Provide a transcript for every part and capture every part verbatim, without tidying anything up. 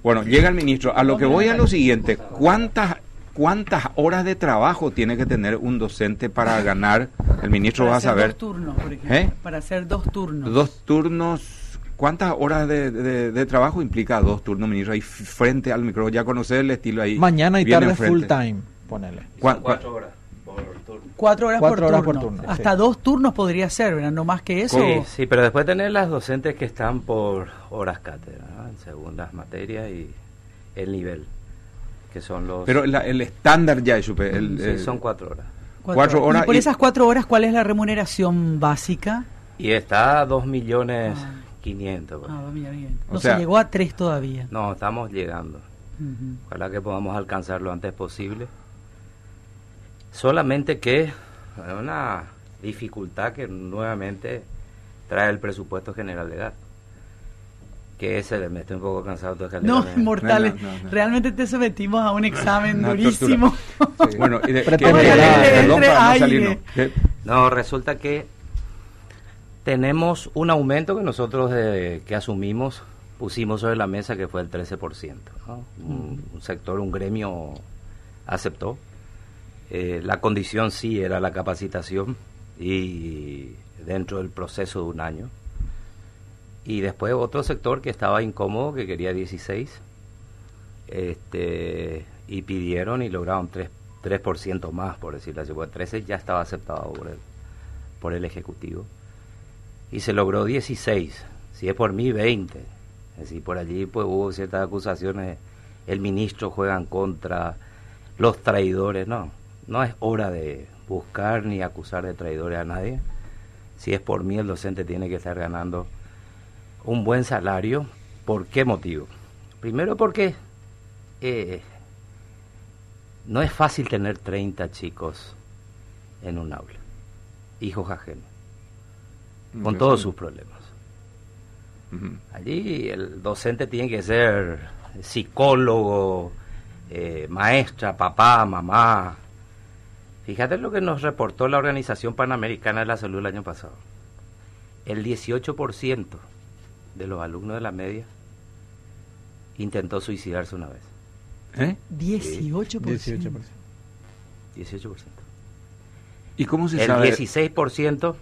Bueno, llega el ministro. A lo que voy a lo siguiente, ¿cuántas cuántas horas de trabajo tiene que tener un docente para ganar? El ministro va a saber. Dos turnos, por ejemplo. ¿Eh? Para hacer dos turnos. Dos turnos. ¿Cuántas horas de, de, de trabajo implica dos turnos, ministro? Ahí frente al micrófono, ya conocer el estilo ahí. Mañana y tarde enfrente. full time, ponele. ¿Cuá- Cuatro horas por turno. Cuatro horas, Cuatro por, horas turno. por turno, Hasta sí. dos turnos podría ser, ¿verdad? No más que eso. Sí, sí, pero después tener las docentes que están por horas cátedra, ¿no? En segundas materias y el nivel, que son los... Pero la- el estándar ya es super. El, sí, eh, son cuatro horas. cuatro horas Y por y- esas cuatro horas, ¿cuál es la remuneración básica? Y está a dos millones Ah. quinientos. pues. Ah, va bien, bien. O No sea- se llegó a tres todavía. No, estamos llegando. Ujú. Ojalá que podamos alcanzar lo antes posible. Solamente que hay una dificultad que nuevamente trae el presupuesto general de gasto. Que ese, me estoy un poco cansado de No, calderones. mortales. No, no, no, no. Realmente te sometimos a un examen Una durísimo. Sí. Bueno, y de, Pero que- vamos a que- darle perdón, entre para no aire. salirnos. Que- No, resulta que tenemos un aumento que nosotros eh, que asumimos pusimos sobre la mesa, que fue el trece por ciento, ¿no? Un, un sector, un gremio aceptó. Eh, la condición sí era la capacitación y dentro del proceso de un año. Y después otro sector que estaba incómodo, que quería dieciséis, este, y pidieron y lograron tres por ciento más, por decirlo así, porque trece ya estaba aceptado por el, por el Ejecutivo. Y se logró dieciséis, si es por mí veinte. Es decir, por allí pues hubo ciertas acusaciones, el ministro juega en contra, los traidores, no, no es hora de buscar ni acusar de traidores a nadie. Si es por mí, el docente tiene que estar ganando un buen salario. ¿Por qué motivo? Primero porque eh, no es fácil tener treinta chicos en un aula, hijos ajenos, con todos sus problemas. Ujú. Allí el docente tiene que ser psicólogo, eh, maestra, papá, mamá. Fíjate lo que nos reportó la Organización Panamericana de la Salud el año pasado. El dieciocho por ciento de los alumnos de la media intentó suicidarse una vez. ¿Eh? dieciocho por ciento. dieciocho por ciento. dieciocho por ciento. ¿Y cómo se El sabe? dieciséis por ciento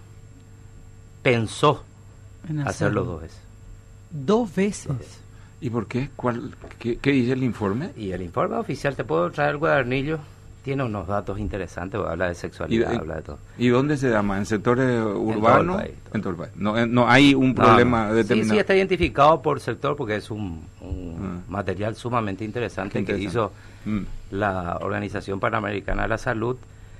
pensó En hacerlo dos veces. Dos veces. Dos veces. ¿Y por qué? ¿Cuál, qué, qué dice el informe? Y el informe oficial, te puedo traer el cuadernillo, tiene unos datos interesantes, habla de sexualidad, Y- habla de todo. ¿Y dónde se da más? ¿En sectores urbanos? país, todo. En todo el país. No, eh, no hay un No, problema no. determinado. Sí, sí está identificado por sector porque es un, un Ah. material sumamente interesante, Qué interesante. que hizo Mm. la Organización Panamericana de la Salud,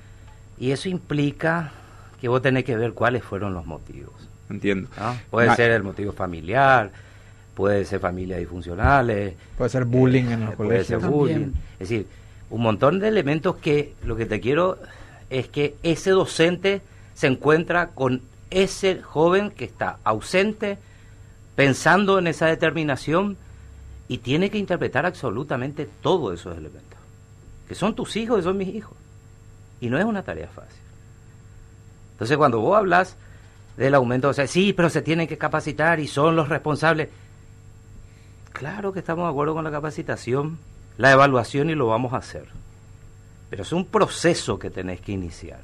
y eso implica que vos tenés que ver cuáles fueron los motivos, Entiendo. ¿no? Puede Ma- ser el motivo familiar, puede ser familias disfuncionales, Puede ser bullying en los eh, puede colegios. ser También. bullying, es decir, un montón de elementos que lo que te quiero es que ese docente se encuentra con ese joven que está ausente, pensando en esa determinación, y tiene que interpretar absolutamente todos esos elementos, que son tus hijos y son mis hijos, y no es una tarea fácil. Entonces cuando vos hablas del aumento, o sea, sí, pero se tienen que capacitar y son los responsables. Claro que estamos de acuerdo con la capacitación, la evaluación, y lo vamos a hacer. Pero es un proceso que tenés que iniciar.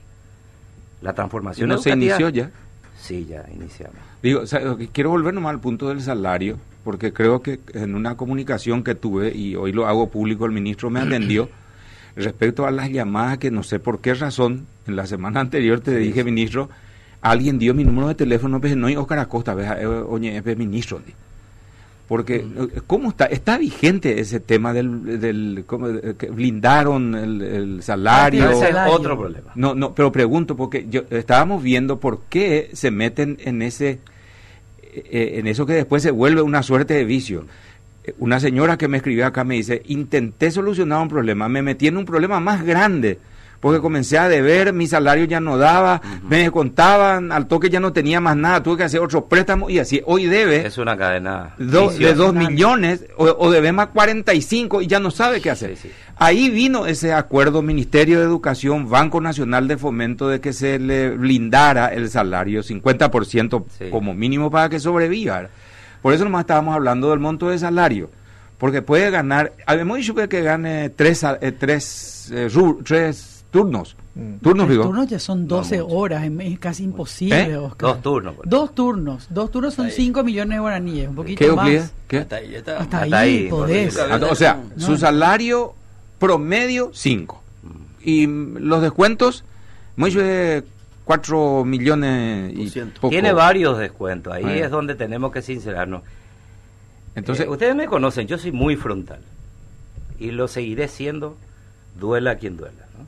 La ¿Y transformación no se educativa- inició ya? Sí, ya iniciamos. Digo, o sea, quiero volver nomás al punto del salario, porque creo que en una comunicación que tuve, y hoy lo hago público, el ministro me atendió, respecto a las llamadas que no sé por qué razón, en la semana anterior te dije, ministro, alguien dio mi número de teléfono, pues no, y Oscar Acosta, ves, eh, oye, es ministro. Porque, eh, ¿cómo está? ¿Está vigente ese tema del, del cómo, eh, que blindaron el, el salario? Ese es salario. otro problema. No, no, pero pregunto, porque yo estábamos viendo por qué se meten en ese, eh, en eso que después se vuelve una suerte de vicio. Eh, Una señora que me escribió acá me dice, intenté solucionar un problema, me metí en un problema más grande, porque comencé a deber, mi salario ya no daba, Ujú. me contaban, al toque ya no tenía más nada, tuve que hacer otro préstamo, y así, hoy debe Es una cadena do- de viciosa. dos millones, o, o debe más cuarenta y cinco y ya no sabe qué hacer. Sí, sí. Ahí vino ese acuerdo Ministerio de Educación, Banco Nacional de Fomento, de que se le blindara el salario, cincuenta por ciento Sí. como mínimo para que sobreviva. Por eso nomás estábamos hablando del monto de salario, porque puede ganar, habíamos dicho que, que gane tres, eh, tres, eh, ru- tres turnos, Mm. turnos Los digo. turnos ya son doce No, mucho. horas, es, es casi imposible, ¿Eh? Oscar. Dos turnos. pues. Dos turnos, dos turnos son Ahí. cinco millones de guaraníes, un poquito ¿Qué, más. Euclides? ¿Qué? Hasta ahí ya está. Hasta, Hasta ahí, ahí, podés. por Ah, o sea, No. su salario promedio cinco y mm, los descuentos, hemos dicho de cuatro millones y doscientos. poco. Tiene varios descuentos, ahí Ah. es donde tenemos que sincerarnos. Entonces, Eh, ustedes me conocen, yo soy muy frontal y lo seguiré siendo, duela a quien duela, ¿no?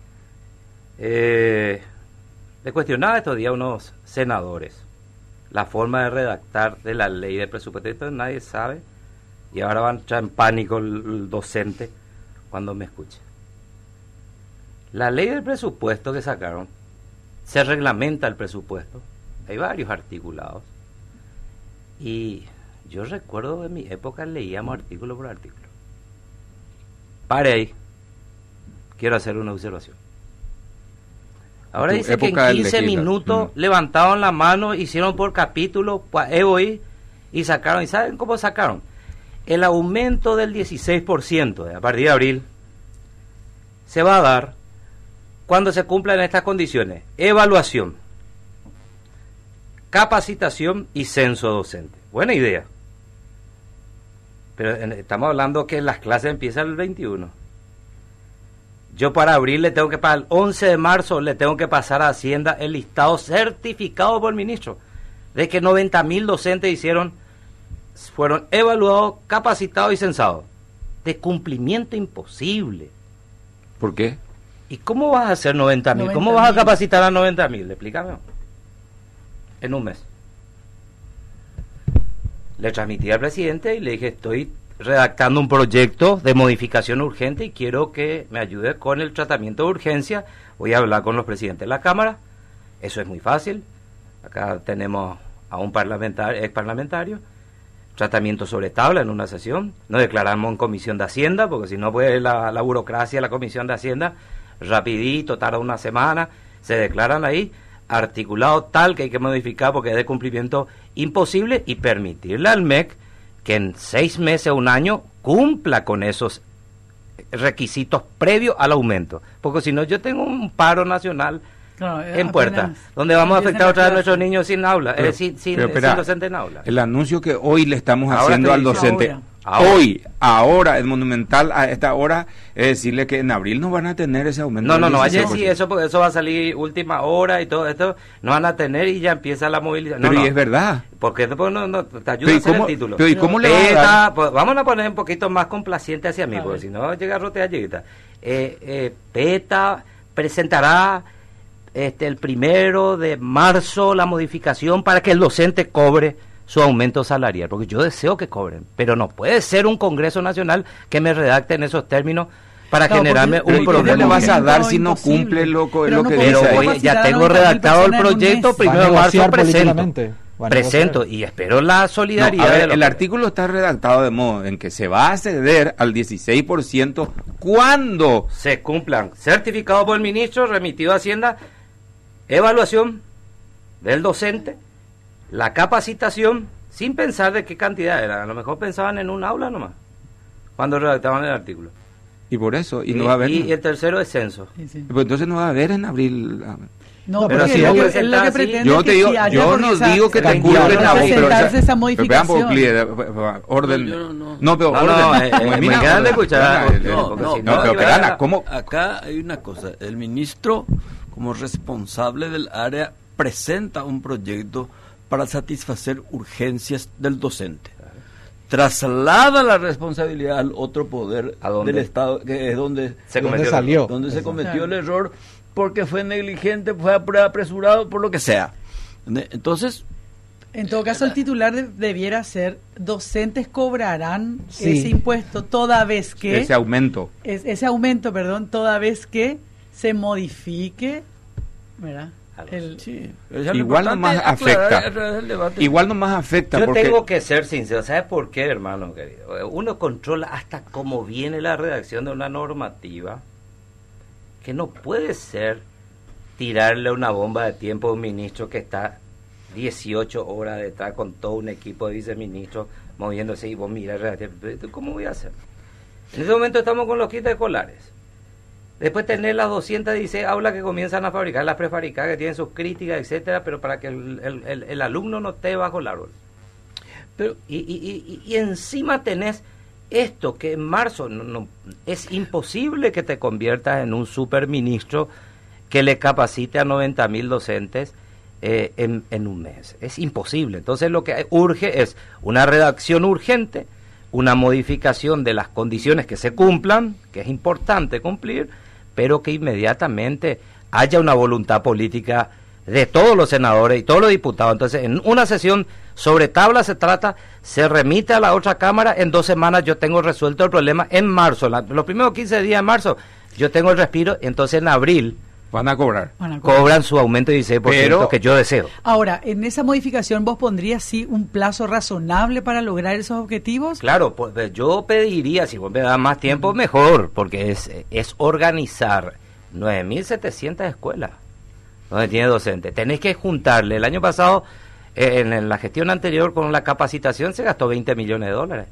Eh, le cuestionaba estos días a unos senadores la forma de redactar de la ley de presupuesto. Esto nadie sabe y ahora van a entrar en pánico el, el docente cuando me escuche. La ley del presupuesto que sacaron, se reglamenta el presupuesto, hay varios articulados y yo recuerdo de mi época leíamos artículo por artículo. Pare ahí, quiero hacer una observación. Ahora Tu dice que en época del quince legisla- minutos mm. levantaron la mano, hicieron por capítulo, pa- E O I, y sacaron. ¿Y saben cómo sacaron? El aumento del dieciséis por ciento a partir de abril se va a dar cuando se cumplan estas condiciones: evaluación, capacitación y censo docente. Buena idea. Pero en- estamos hablando que las clases empiezan el veintiuno. Yo para abril le tengo que, para el once de marzo, le tengo que pasar a Hacienda el listado certificado por el ministro de que noventa mil docentes hicieron, fueron evaluados, capacitados y censados. De cumplimiento imposible. ¿por qué? ¿Y cómo vas a hacer noventa mil? ¿Cómo noventa vas a mil. capacitar a noventa mil? Explícame. En un mes. Le transmití al presidente y le dije, estoy redactando un proyecto de modificación urgente y quiero que me ayude con el tratamiento de urgencia. Voy a hablar con los presidentes de la Cámara. Eso es muy fácil. Acá tenemos a un parlamentario, ex parlamentario. Tratamiento sobre tabla en una sesión. Nos declaramos en comisión de Hacienda, porque si no puede la, la burocracia de la comisión de Hacienda, rapidito, tarda una semana, se declaran ahí, articulado tal que hay que modificar porque es de cumplimiento imposible, y permitirle al M E C que en seis meses o un año cumpla con esos requisitos previos al aumento. Porque si no, yo tengo un paro nacional Claro, eh, en puerta, apenas donde vamos a empiezan afectar las otra vez a clases. nuestros niños sin aula, Pero- eh, sin, sin, pero sin espera, docente en aula. El anuncio que hoy le estamos Ahora haciendo te al dice docente, ahora. Ahora. hoy, ahora, es monumental a esta hora, es decirle que en abril no van a tener ese aumento. No, del no, no, dieciséis ayer por sí, ciento. eso, porque eso va a salir última hora y todo esto, no van a tener y ya empieza la movilización. No, Pero no, y es verdad. porque después no, no, te ayuda Pero a ¿y hacer cómo, el título. pero ¿y cómo le va a dar? PETA, pues, vamos a poner un poquito más complaciente hacia mí, A porque ver. si no llega a rotear lleguita. Eh, eh, PETA presentará este el primero de marzo la modificación para que el docente cobre su aumento salarial, porque yo deseo que cobren, pero no puede ser un Congreso Nacional que me redacte en esos términos para Claro, generarme porque- Pero un ¿y cómo problema. le vas a urgente. dar si no Imposible. cumple lo, co- Pero lo no que puede Pero dice? ser ahí? voy, capacitar ya a tengo noventa mil redactado el personas en un proyecto, mes. primero Va a de marzo negociar presento. políticamente. Va a Presento negociar. y espero la No, solidaridad. a ver, de los- el artículo está redactado de modo en que se va a ceder al dieciséis por ciento cuando se cumplan, certificado por el ministro, remitido a Hacienda, evaluación del docente, la capacitación, sin pensar de qué cantidad era. A lo mejor pensaban en un aula nomás, cuando redactaban el artículo. y por eso y no va a haber. y el tercero es censo. Sí, sí. Pues entonces no va a haber en abril. ah, No, No, pero pero si si lo él que, presenta él lo que así- pretende Yo es te que digo, sí haya, yo porque no esa- digo que te tranquilo, culpen pero a vos, pero, presentarse esa pero modificación. veamos, Cli- orden. No, yo no- No, pero No, orden. no, eh, Pues eh, mira, me quedan de orden. escuchar, Venga, no, porque no, si no, pero iba Perana, a- ¿cómo? Acá hay una cosa, el ministro como responsable del área presenta un proyecto para satisfacer urgencias del docente. Traslada la responsabilidad al otro poder ¿A dónde? del Estado, que es donde Se ¿Dónde cometió el salió? error. donde se Eso. cometió el Claro. error porque fue negligente, fue apre- apresurado, por lo que sea. ¿Entiende? Entonces, En todo caso, el titular de- debiera ser: docentes cobrarán Sí. ese impuesto toda vez que Ese aumento. es- ese aumento, perdón, toda vez que se modifique, ¿verdad? El- sí, es lo Igual importante nomás es aclarar afecta. a través del debate. Igual nomás afecta Yo porque tengo que ser sincero, ¿sabes por qué, hermano querido? Uno controla hasta cómo viene la redacción de una normativa, que no puede ser tirarle una bomba de tiempo a un ministro que está dieciocho horas de estar con todo un equipo de viceministros moviéndose y vos mirás, ¿cómo voy a hacer? En ese momento estamos con los kits escolares. Después tener las doscientas dieciséis aulas que comienzan a fabricar, las prefabricadas que tienen sus críticas, etcétera, pero para que el, el, el, el alumno no esté bajo el árbol. Pero, y, y, y, y encima tenés esto que en marzo no, no, es imposible que te conviertas en un superministro que le capacite a noventa mil docentes eh, en, en un mes. Es imposible. Entonces lo que urge es una redacción urgente, una modificación de las condiciones que se cumplan, que es importante cumplir, pero que inmediatamente haya una voluntad política de todos los senadores y todos los diputados. Entonces, en una sesión sobre tabla se trata, se remite a la otra cámara, en dos semanas yo tengo resuelto el problema, en marzo, la, los primeros quince días de marzo, yo tengo el respiro, entonces en abril van a cobrar. Van a cobrar. Cobran su aumento de dieciséis por ciento Pero, que yo deseo. Ahora, en esa modificación vos pondrías sí un plazo razonable para lograr esos objetivos. Claro, pues yo pediría, si vos me das más tiempo, uh-huh. mejor, porque es, es organizar nueve mil setecientas escuelas donde tiene docentes. Tenés que juntarle. El año pasado, eh, en, en la gestión anterior, con la capacitación se gastó veinte millones de dólares.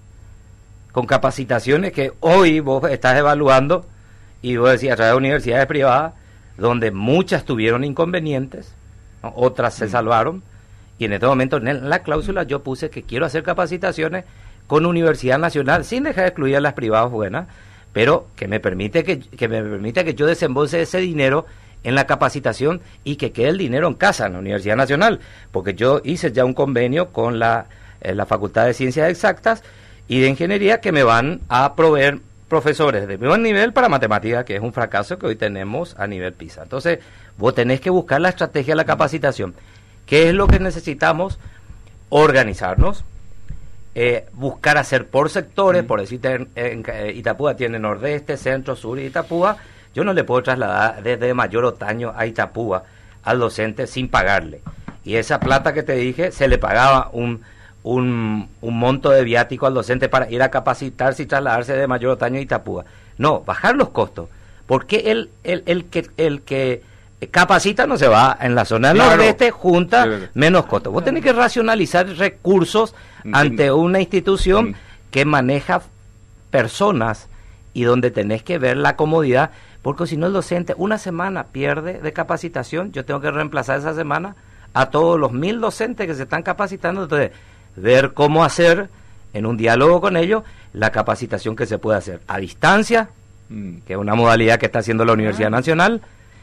Con capacitaciones que hoy vos estás evaluando, y vos decís, a través de universidades privadas, donde muchas tuvieron inconvenientes, ¿no? Otras se salvaron, y en este momento en la cláusula yo puse que quiero hacer capacitaciones con Universidad Nacional, sin dejar de excluir a las privadas buenas, pero que me permite que, que me permita que yo desembolse ese dinero en la capacitación y que quede el dinero en casa, en la Universidad Nacional, porque yo hice ya un convenio con la, eh, la Facultad de Ciencias Exactas y de Ingeniería que me van a proveer profesores de primer nivel para matemáticas, que es un fracaso que hoy tenemos a nivel PISA. Entonces, vos tenés que buscar la estrategia de la capacitación. ¿Qué es lo que necesitamos? Organizarnos, eh, buscar hacer por sectores, mm. por decirte, en, en, en Itapúa tiene nordeste, centro, sur y Itapúa. Yo no le puedo trasladar desde Mayor Otaño a Itapúa al docente sin pagarle. Y esa plata que te dije, se le pagaba un, un, un monto de viático al docente para ir a capacitarse y trasladarse de Mayor Otaño a Itapúa. No, bajar los costos. Porque el, el, el, que, el que capacita no se va en la zona del claro. nordeste, junta sí, menos costos. Vos tenés que racionalizar recursos Entiendo. ante una institución mm. que maneja personas y donde tenés que ver la comodidad. Porque si no el docente una semana pierde de capacitación, yo tengo que reemplazar esa semana a todos los mil docentes que se están capacitando. Entonces, ver cómo hacer en un diálogo con ellos la capacitación que se puede hacer a distancia, mm. que es una modalidad que está haciendo la Universidad ah. Nacional,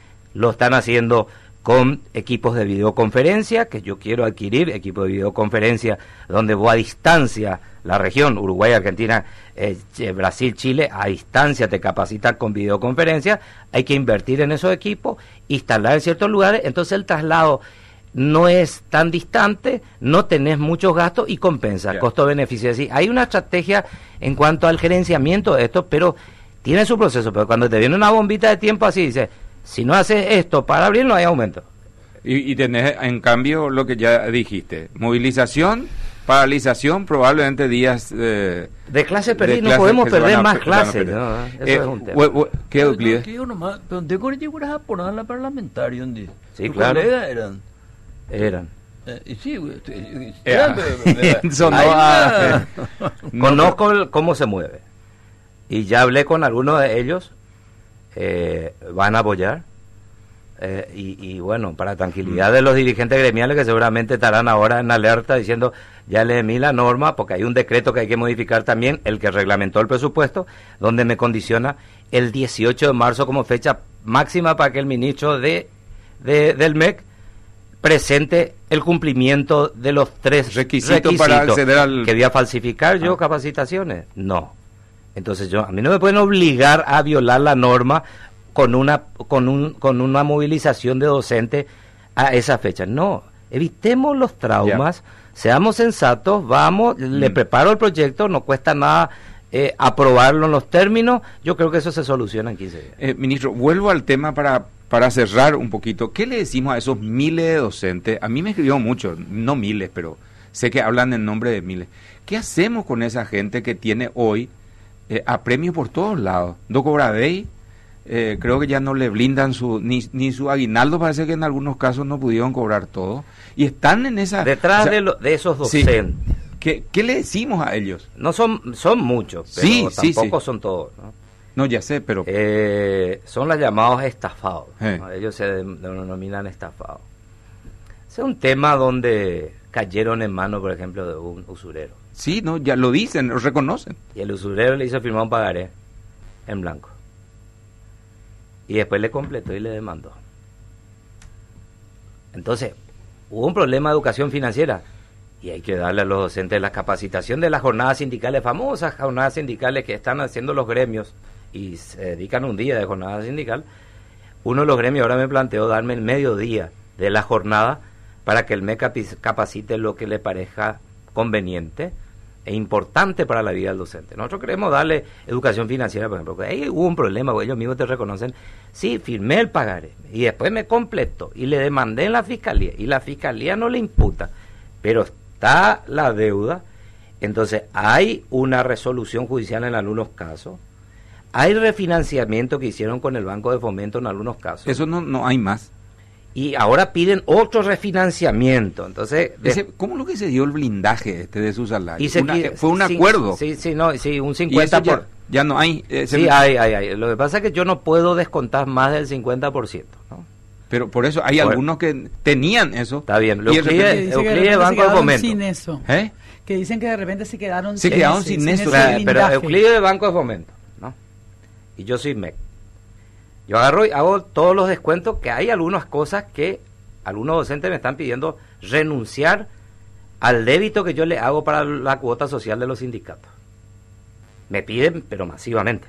lo están haciendo con equipos de videoconferencia, que yo quiero adquirir, equipos de videoconferencia, donde vos a distancia, la región, Uruguay, Argentina, eh, Brasil, Chile, a distancia te capacitan con videoconferencia, hay que invertir en esos equipos, instalar en ciertos lugares, entonces el traslado no es tan distante, no tenés muchos gastos y compensa, yeah. costo-beneficio. Sí, hay una estrategia en cuanto al gerenciamiento de esto, pero tiene su proceso, pero cuando te viene una bombita de tiempo así, dice, si no haces esto para abril no hay aumento. Y, y tenés en cambio lo que ya dijiste, movilización, paralización, probablemente días eh, de clase perdida, no podemos perder más clases. No, eso eh, es un tema. We, we, ¿Qué Euclides? ¿Qué digo nomás? ¿Dónde corregimos a poner la parlamentaria? ¿Dónde? Sí, claro. eran? Eran. Eh, y sí, güey. Conozco el, cómo se mueve. Y ya hablé con algunos de ellos. Eh, van a apoyar. Eh, y, y bueno, para tranquilidad de los dirigentes gremiales que seguramente estarán ahora en alerta diciendo, ya leí la norma, porque hay un decreto que hay que modificar también, el que reglamentó el presupuesto, donde me condiciona el dieciocho de marzo como fecha máxima para que el ministro de, de del M E C presente el cumplimiento de los tres requisitos, requisitos para acceder al... que voy a falsificar yo ah. capacitaciones. No. Entonces yo a mí no me pueden obligar a violar la norma con una con un con una movilización de docentes a esa fecha. No, evitemos los traumas, yeah. seamos sensatos, vamos, mm. le preparo el proyecto, no cuesta nada eh, aprobarlo en los términos, yo creo que eso se soluciona en quince días. Eh, ministro, vuelvo al tema para para cerrar un poquito. ¿Qué le decimos a esos miles de docentes? A mí me escribió mucho, no miles, pero sé que hablan en nombre de miles. ¿Qué hacemos con esa gente que tiene hoy eh, a premio por todos lados? No cobra D E I, Eh, creo que ya no le blindan su ni, ni su aguinaldo, parece que en algunos casos no pudieron cobrar todo. Y están en esa... Detrás o sea, de, lo, de esos sí. docentes. ¿Qué, ¿Qué le decimos a ellos? No son, son muchos, pero Sí, sí, tampoco sí. son todos, ¿no? No, ya sé, pero... Eh, son los llamados estafados, Eh. ¿no? Ellos se de- denominan estafados. Ese es un tema donde cayeron en manos, por ejemplo, de un usurero. Sí, no, ya lo dicen, lo reconocen. Y el usurero le hizo firmar un pagaré en blanco. Y después le completó y le demandó. Entonces, hubo un problema de educación financiera. Y hay que darle a los docentes la capacitación de las jornadas sindicales, famosas jornadas sindicales que están haciendo los gremios y se dedican un día de jornada sindical. Uno de los gremios ahora me planteó darme el mediodía de la jornada para que el M E C capacite lo que le parezca conveniente e importante para la vida del docente. Nosotros queremos darle educación financiera, por ejemplo, porque ahí hubo un problema, porque ellos mismos te reconocen. Sí, firmé el pagaré y después me completó y le demandé en la fiscalía y la fiscalía no le imputa, pero está la deuda. Entonces hay una resolución judicial en algunos casos, hay refinanciamiento que hicieron con el Banco de Fomento en algunos casos. Eso no, no hay más. Y ahora piden otro refinanciamiento. Entonces, de- Ese, ¿cómo lo que se dio el blindaje este de su salario? y se Una- qui- fue un sí, acuerdo. Sí, sí, no, sí, un Y cincuenta eso ya, por ya no hay. eh, se- Sí, hay, hay, hay. Lo que pasa es que yo no puedo descontar más del cincuenta por ciento, ¿no? Pero por eso hay Bueno. algunos que tenían eso. Está bien. Lo Y de Euclide- repente- Que dice que de Euclide, repente se Banco de quedaron Fomento. sin eso. ¿Eh? Que dicen que de repente se quedaron Se quedaron ese- sin eso. ese O sea, pero blindaje. Euclide de Banco de Fomento, ¿no? Y yo soy M E C. Yo agarro y hago todos los descuentos, que hay algunas cosas que algunos docentes me están pidiendo renunciar al débito que yo le hago para la cuota social de los sindicatos. Me piden, pero masivamente.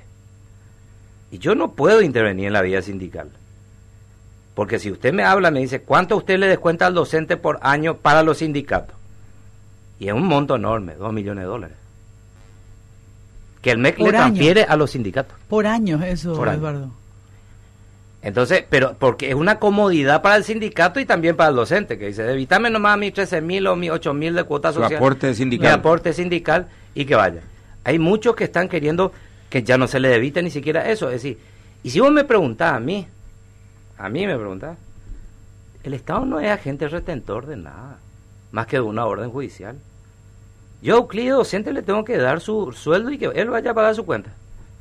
Y yo no puedo intervenir en la vida sindical. Porque si usted me habla, me dice, ¿cuánto usted le descuenta al docente por año para los sindicatos? Y es un monto enorme, dos millones de dólares. Que el M E C Por le año. transfiere a los sindicatos. Por años eso, Por año. Eduardo. Entonces, pero porque es una comodidad para el sindicato y también para el docente, que dice, evítame nomás mis trece mil o mis ocho mil de cuota Su social. aporte sindical. Mi aporte sindical y que vaya. Hay muchos que están queriendo que ya no se les evite ni siquiera eso. Es decir, y si vos me preguntás a mí, a mí me preguntás, el Estado no es agente retentor de nada, más que de una orden judicial. Yo a Euclide docente le tengo que dar su sueldo y que él vaya a pagar su cuenta.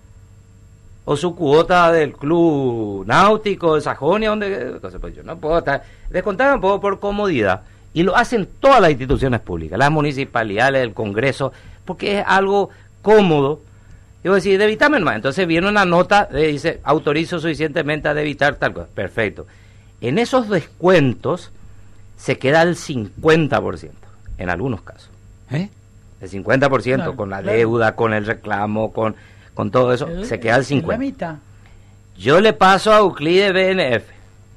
O su cuota del club náutico de Sajonia, donde entonces, pues yo no puedo estar, descontar un poco por comodidad. Y lo hacen todas las instituciones públicas, las municipalidades, el Congreso, porque es algo cómodo. Yo voy a decir, debítame más. Entonces viene una nota, eh, dice, autorizo suficientemente a debitar tal cosa. Perfecto. En esos descuentos se queda el cincuenta por ciento, en algunos casos. ¿Eh? El cincuenta por ciento Claro, con la claro. deuda, con el reclamo, con, con todo eso, Es- se queda el es cincuenta La mitad. Yo le paso a Euclide B N F.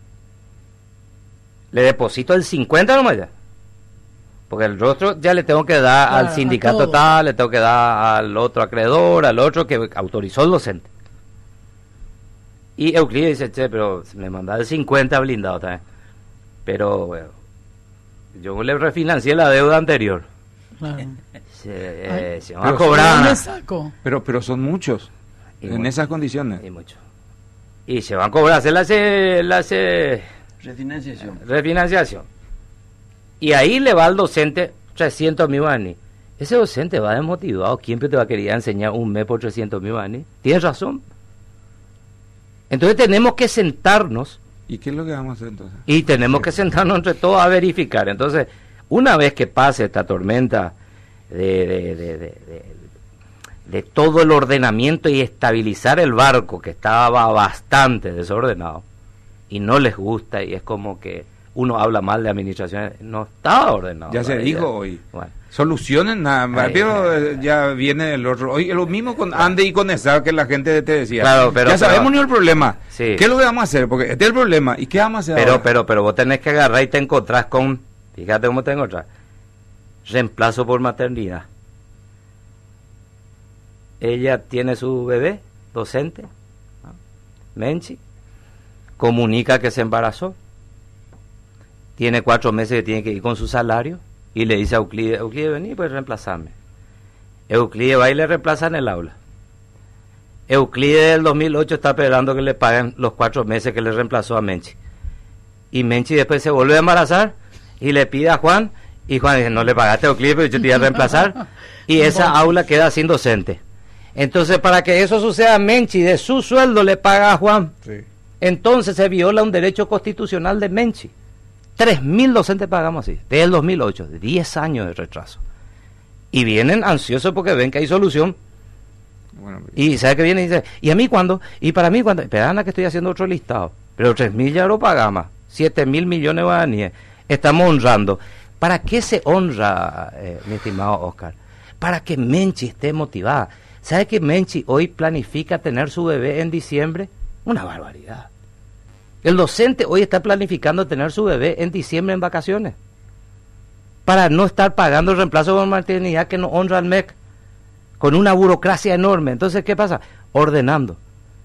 Le deposito el cincuenta nomás ya. Porque el otro ya le tengo que dar Claro, al a sindicato todos. tal, le tengo que dar al otro acreedor, al otro que autorizó el docente. Y Euclide dice, che, pero me manda el cincuenta blindado también. Pero, bueno, yo le refinancié la deuda anterior. Claro. Se, eh, Ay, se van a pero ¿De cobrar. dónde saco? Pero, pero son muchos. Y en mucho. esas condiciones. Y mucho. Y se van a cobrar, hacer la, se- la se- Refinanciación. refinanciación. Y ahí le va al docente trescientos mil guaraníes. Ese docente va desmotivado. ¿Quién te va a querer enseñar un mes por trescientos mil guaraníes? Tienes razón. Entonces tenemos que sentarnos ¿Y qué es lo que vamos a hacer entonces? y tenemos que sentarnos entre todos a verificar. Entonces, una vez que pase esta tormenta de, de, de, de, de- de todo el ordenamiento y estabilizar el barco, que estaba bastante desordenado, y no les gusta, y es como que uno habla mal de administraciones, no estaba ordenado. Ya se todavía. dijo hoy. Bueno, Soluciones nada más, Ay, pero ay, eh, ya viene el otro. Oye, lo mismo con Ande y con esa que la gente te decía. Claro, pero- ya sabemos pero- ni el problema. Sí. ¿Qué es lo que vamos a hacer? Porque este es el problema. ¿Y qué vamos a hacer pero, ahora? pero, pero vos tenés que agarrar y te encontrás con, fíjate cómo te encontrás, reemplazo por maternidad. Ella tiene su bebé, docente, ¿no? Menchi, comunica que se embarazó, tiene cuatro meses que tiene que ir con su salario, y le dice a Euclide, Euclide, vení, pues reemplazarme. Euclide va y le reemplaza en el aula. Euclides del dos mil ocho está esperando que le paguen los cuatro meses que le reemplazó a Menchi. Y Menchi después se vuelve a embarazar y le pide a Juan, y Juan dice, no le pagaste a Euclides, pero yo te iba a reemplazar, y esa aula queda sin docente. Entonces, para que eso suceda, Menchi de su sueldo le paga a Juan. Sí. Entonces se viola un derecho constitucional de Menchi. Tres mil docentes pagamos así, desde el dos mil ocho, diez años de retraso. Y vienen ansiosos porque ven que hay solución. Bueno, Y sabe que viene y dice, ¿y a mí cuándo? ¿Y para mí cuándo? Pero Ana, que estoy haciendo otro listado. Pero tres mil ya lo pagamos, siete mil millones de guaraníes. Estamos honrando. ¿Para qué se honra, eh, mi estimado Oscar? Para que Menchi esté motivada. ¿Sabe que Menchi hoy planifica tener su bebé en diciembre? Una barbaridad. El docente hoy está planificando tener su bebé en diciembre en vacaciones, para no estar pagando el reemplazo por maternidad que no honra al M E C, con una burocracia enorme. Entonces, ¿qué pasa? Ordenando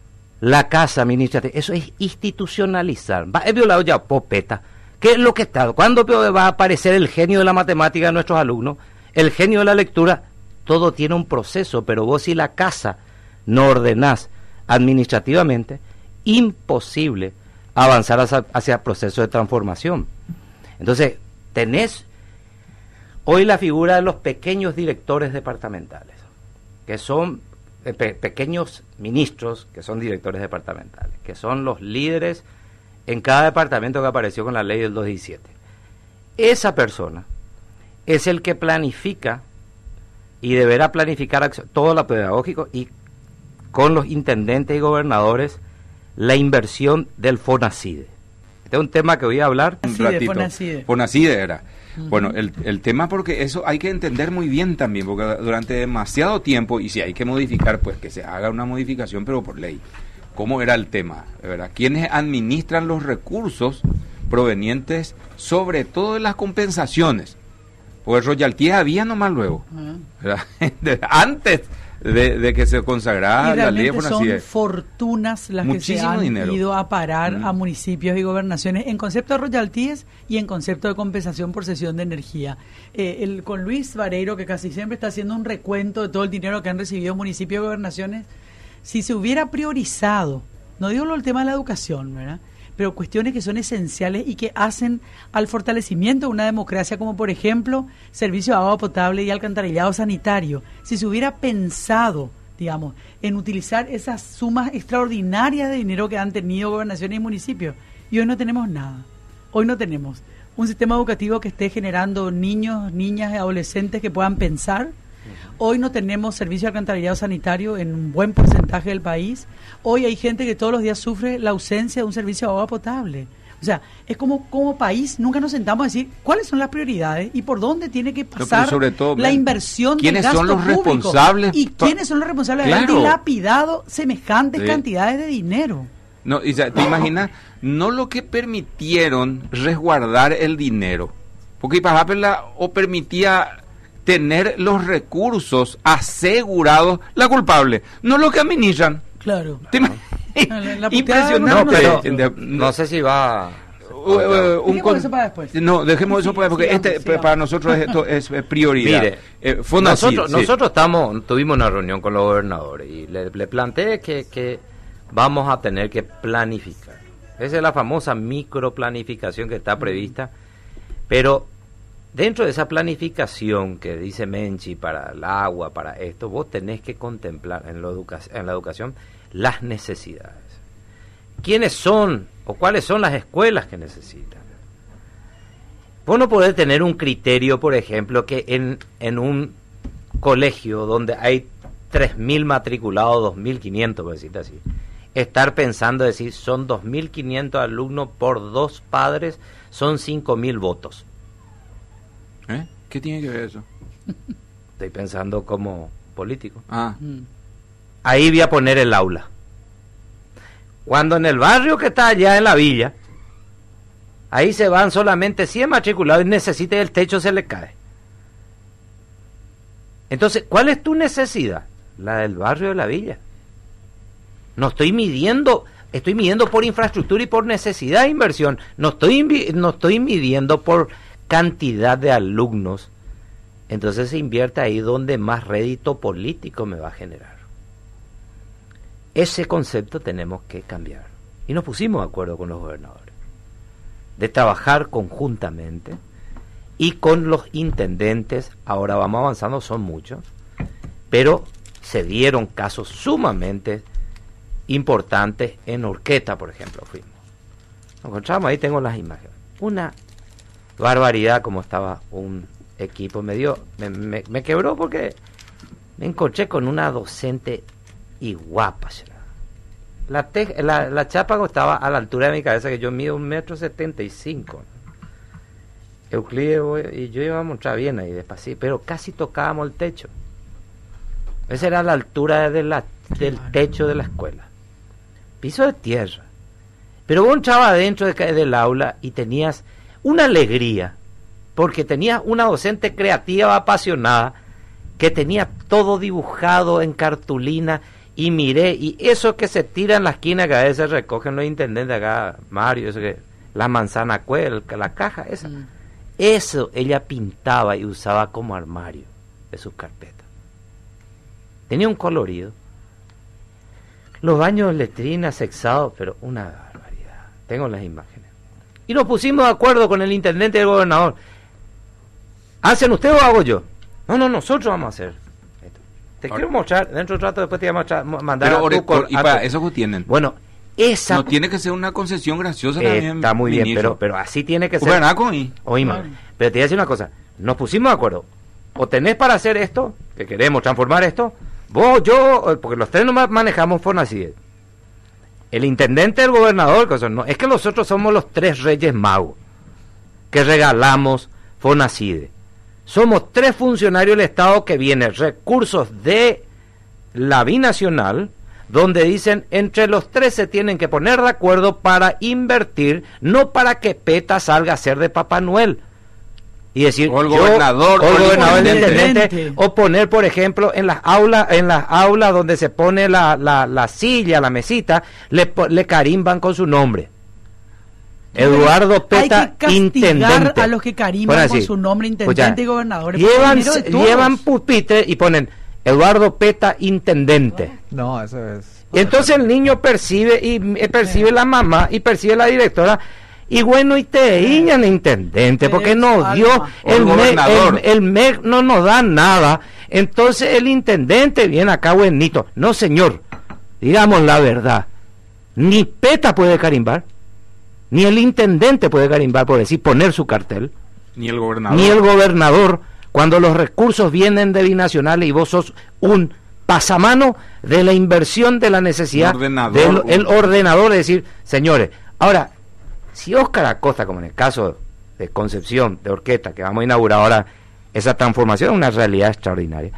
la casa administrativa. Eso es institucionalizar. Va, he violado ya popeta. ¿Qué es lo que está? ¿Cuándo va a aparecer el genio de la matemática de nuestros alumnos? El genio de la lectura. Todo tiene un proceso, pero vos si la casa no ordenás administrativamente, imposible avanzar hacia, hacia proceso de transformación. Entonces, tenés hoy la figura de los pequeños directores departamentales, que son eh, pe- pequeños ministros, que son directores departamentales, que son los líderes en cada departamento que apareció con la ley del dos mil diecisiete. Esa persona es el que planifica y deberá planificar acción, todo lo pedagógico, y con los intendentes y gobernadores la inversión del FONACIDE. Este es un tema que voy a hablar un Fonacide, ratito. Fonacide. Fonacide era. Ujú. Bueno, el, el tema, porque eso hay que entender muy bien también, porque durante demasiado tiempo, y si hay que modificar, pues que se haga una modificación, pero por ley. ¿Cómo era el tema? ¿Verdad? ¿Quiénes administran los recursos provenientes, sobre todo de las compensaciones? Porque royalties había nomás luego, Ajá. ¿verdad? Antes de, de que se consagrara Y la ley de realmente son Fonacide. fortunas las que se Muchísimo han dinero. ido a parar Mm. a municipios y gobernaciones en concepto de royalties y en concepto de compensación por cesión de energía. Eh, el, con Luis Vareiro, que casi siempre está haciendo un recuento de todo el dinero que han recibido municipios y gobernaciones, si se hubiera priorizado, no digo lo del tema de la educación, ¿verdad?, pero cuestiones que son esenciales y que hacen al fortalecimiento de una democracia, como por ejemplo servicio de agua potable y alcantarillado sanitario. Si se hubiera pensado, digamos, en utilizar esas sumas extraordinarias de dinero que han tenido gobernaciones y municipios, y hoy no tenemos nada. Hoy no tenemos un sistema educativo que esté generando niños, niñas y adolescentes que puedan pensar. Hoy no tenemos servicio de alcantarillado sanitario en un buen porcentaje del país. Hoy hay gente que todos los días sufre la ausencia de un servicio de agua potable. O sea, es como como país nunca nos sentamos a decir cuáles son las prioridades y por dónde tiene que pero pasar sobre todo, la ven, inversión del ¿quiénes gasto son los público? responsables y pa- quiénes son los responsables de haber Claro. dilapidado semejantes Sí. cantidades de dinero. No, y ya, te imaginas, no lo que permitieron resguardar el dinero, porque Ipajapela o permitía tener los recursos asegurados, la culpable, no lo que administran. Claro. ¿Te ima- La- la puteada Impresionante. No, pero De- no sé si va... Uh, uh, un Dejemos con- eso para después. No, dejemos Sí, eso para porque sigamos, este sigamos. para nosotros esto es eh, prioridad. Mire, Eh, Fonacid, nosotros, sí. nosotros estamos, tuvimos una reunión con los gobernadores y le, le planteé que, que vamos a tener que planificar. Esa es la famosa microplanificación que está prevista, pero dentro de esa planificación que dice Menchi para el agua, para esto, vos tenés que contemplar en, lo educa- en la educación las necesidades. ¿Quiénes son o cuáles son las escuelas que necesitan? Vos no podés tener un criterio, por ejemplo, que en, en un colegio donde hay tres mil matriculados, dos mil quinientos, por decirte así, estar pensando, decir, son dos mil quinientos alumnos por dos padres, son cinco mil votos. ¿Eh? ¿Qué tiene que ver eso? Estoy pensando como político. Ah, Mm. Ahí voy a poner el aula. Cuando en el barrio que está allá en la villa, ahí se van solamente cien matriculados y necesita el techo se le cae. Entonces, ¿cuál es tu necesidad? La del barrio de la villa. No estoy midiendo, estoy midiendo por infraestructura y por necesidad de inversión. No estoy, invi- no estoy midiendo por cantidad de alumnos. Entonces se invierte ahí donde más rédito político me va a generar. ese concepto tenemos que cambiar. Y nos pusimos de acuerdo con los gobernadores de trabajar conjuntamente y con los intendentes. Ahora vamos avanzando, son muchos, pero se dieron casos sumamente importantes. En Urqueta, por ejemplo, fuimos. Nos encontramos, ahí tengo las imágenes. Una barbaridad como estaba un equipo. Me dio, me, me, me quebró porque me encontré con una docente y guapa. La, te, la, la chapa estaba a la altura de mi cabeza, que yo mido un metro setenta y cinco. Euclides y yo íbamos a mostrar bien ahí despacito, pero casi tocábamos el techo. Esa era la altura de la, del techo de la escuela. Piso de tierra. Pero vos entrabas adentro de, del aula y tenías una alegría, porque tenías una docente creativa, apasionada, que tenía todo dibujado en cartulina, y miré, y eso que se tira en la esquina, que a veces recogen los intendentes acá, Mario, eso que, la manzana cuel, la caja, esa. Mm. Eso ella pintaba y usaba como armario de sus carpetas. Tenía un colorido. Los baños de letrina sexados, pero una barbaridad. Tengo las imágenes. Y nos pusimos de acuerdo con el intendente y el gobernador. ¿Hacen ustedes o hago yo? No, no, nosotros vamos a hacer. Te ahora, quiero mostrar, dentro de un rato después te voy a mandar pero, a tu cor, y para eso que tienen. Bueno, esa... No tiene que ser una concesión graciosa eh, también. Está muy ministro. bien, pero, pero así tiene que ser. Oíme, claro. Pero te voy a decir una cosa. Nos pusimos de acuerdo. O tenés para hacer esto, que queremos transformar esto, vos, yo, porque los tres nomás manejamos Fonacide. El intendente, el gobernador, que son, no, es que nosotros somos los tres reyes magos que regalamos Fonacide. Somos tres funcionarios del Estado que vienen recursos de la binacional, donde dicen entre los tres se tienen que poner de acuerdo para invertir, no para que Peta salga a ser de Papá Noel. Y decir, o el yo, gobernador, o el o gobernador, el intendente, intendente. o poner, por ejemplo, en las aulas, en las aulas donde se pone la, la, la silla, la mesita, le, le carimban con su nombre. Eduardo Peta, hay que castigar intendente. A los que carimban con su nombre, intendente Escucha, y gobernador. Llevan, llevan pupitre y ponen Eduardo Peta, intendente. No, eso es... Y entonces el niño percibe y eh, percibe la mamá y percibe la directora. Y bueno, y te iñan intendente, porque nos dio el M E C, el, el M E C no nos da nada. Entonces el intendente viene acá buenito. No, señor, digamos la verdad. Ni Peta puede carimbar, ni el intendente puede carimbar, por decir, poner su cartel. Ni el gobernador. Ni el gobernador, cuando los recursos vienen de binacionales y vos sos un pasamano de la inversión de la necesidad ordenador, del el ordenador, es decir, señores, ahora, si Óscar Acosta, como en el caso de Concepción, de Urqueta, que vamos a inaugurar ahora, esa transformación es una realidad extraordinaria,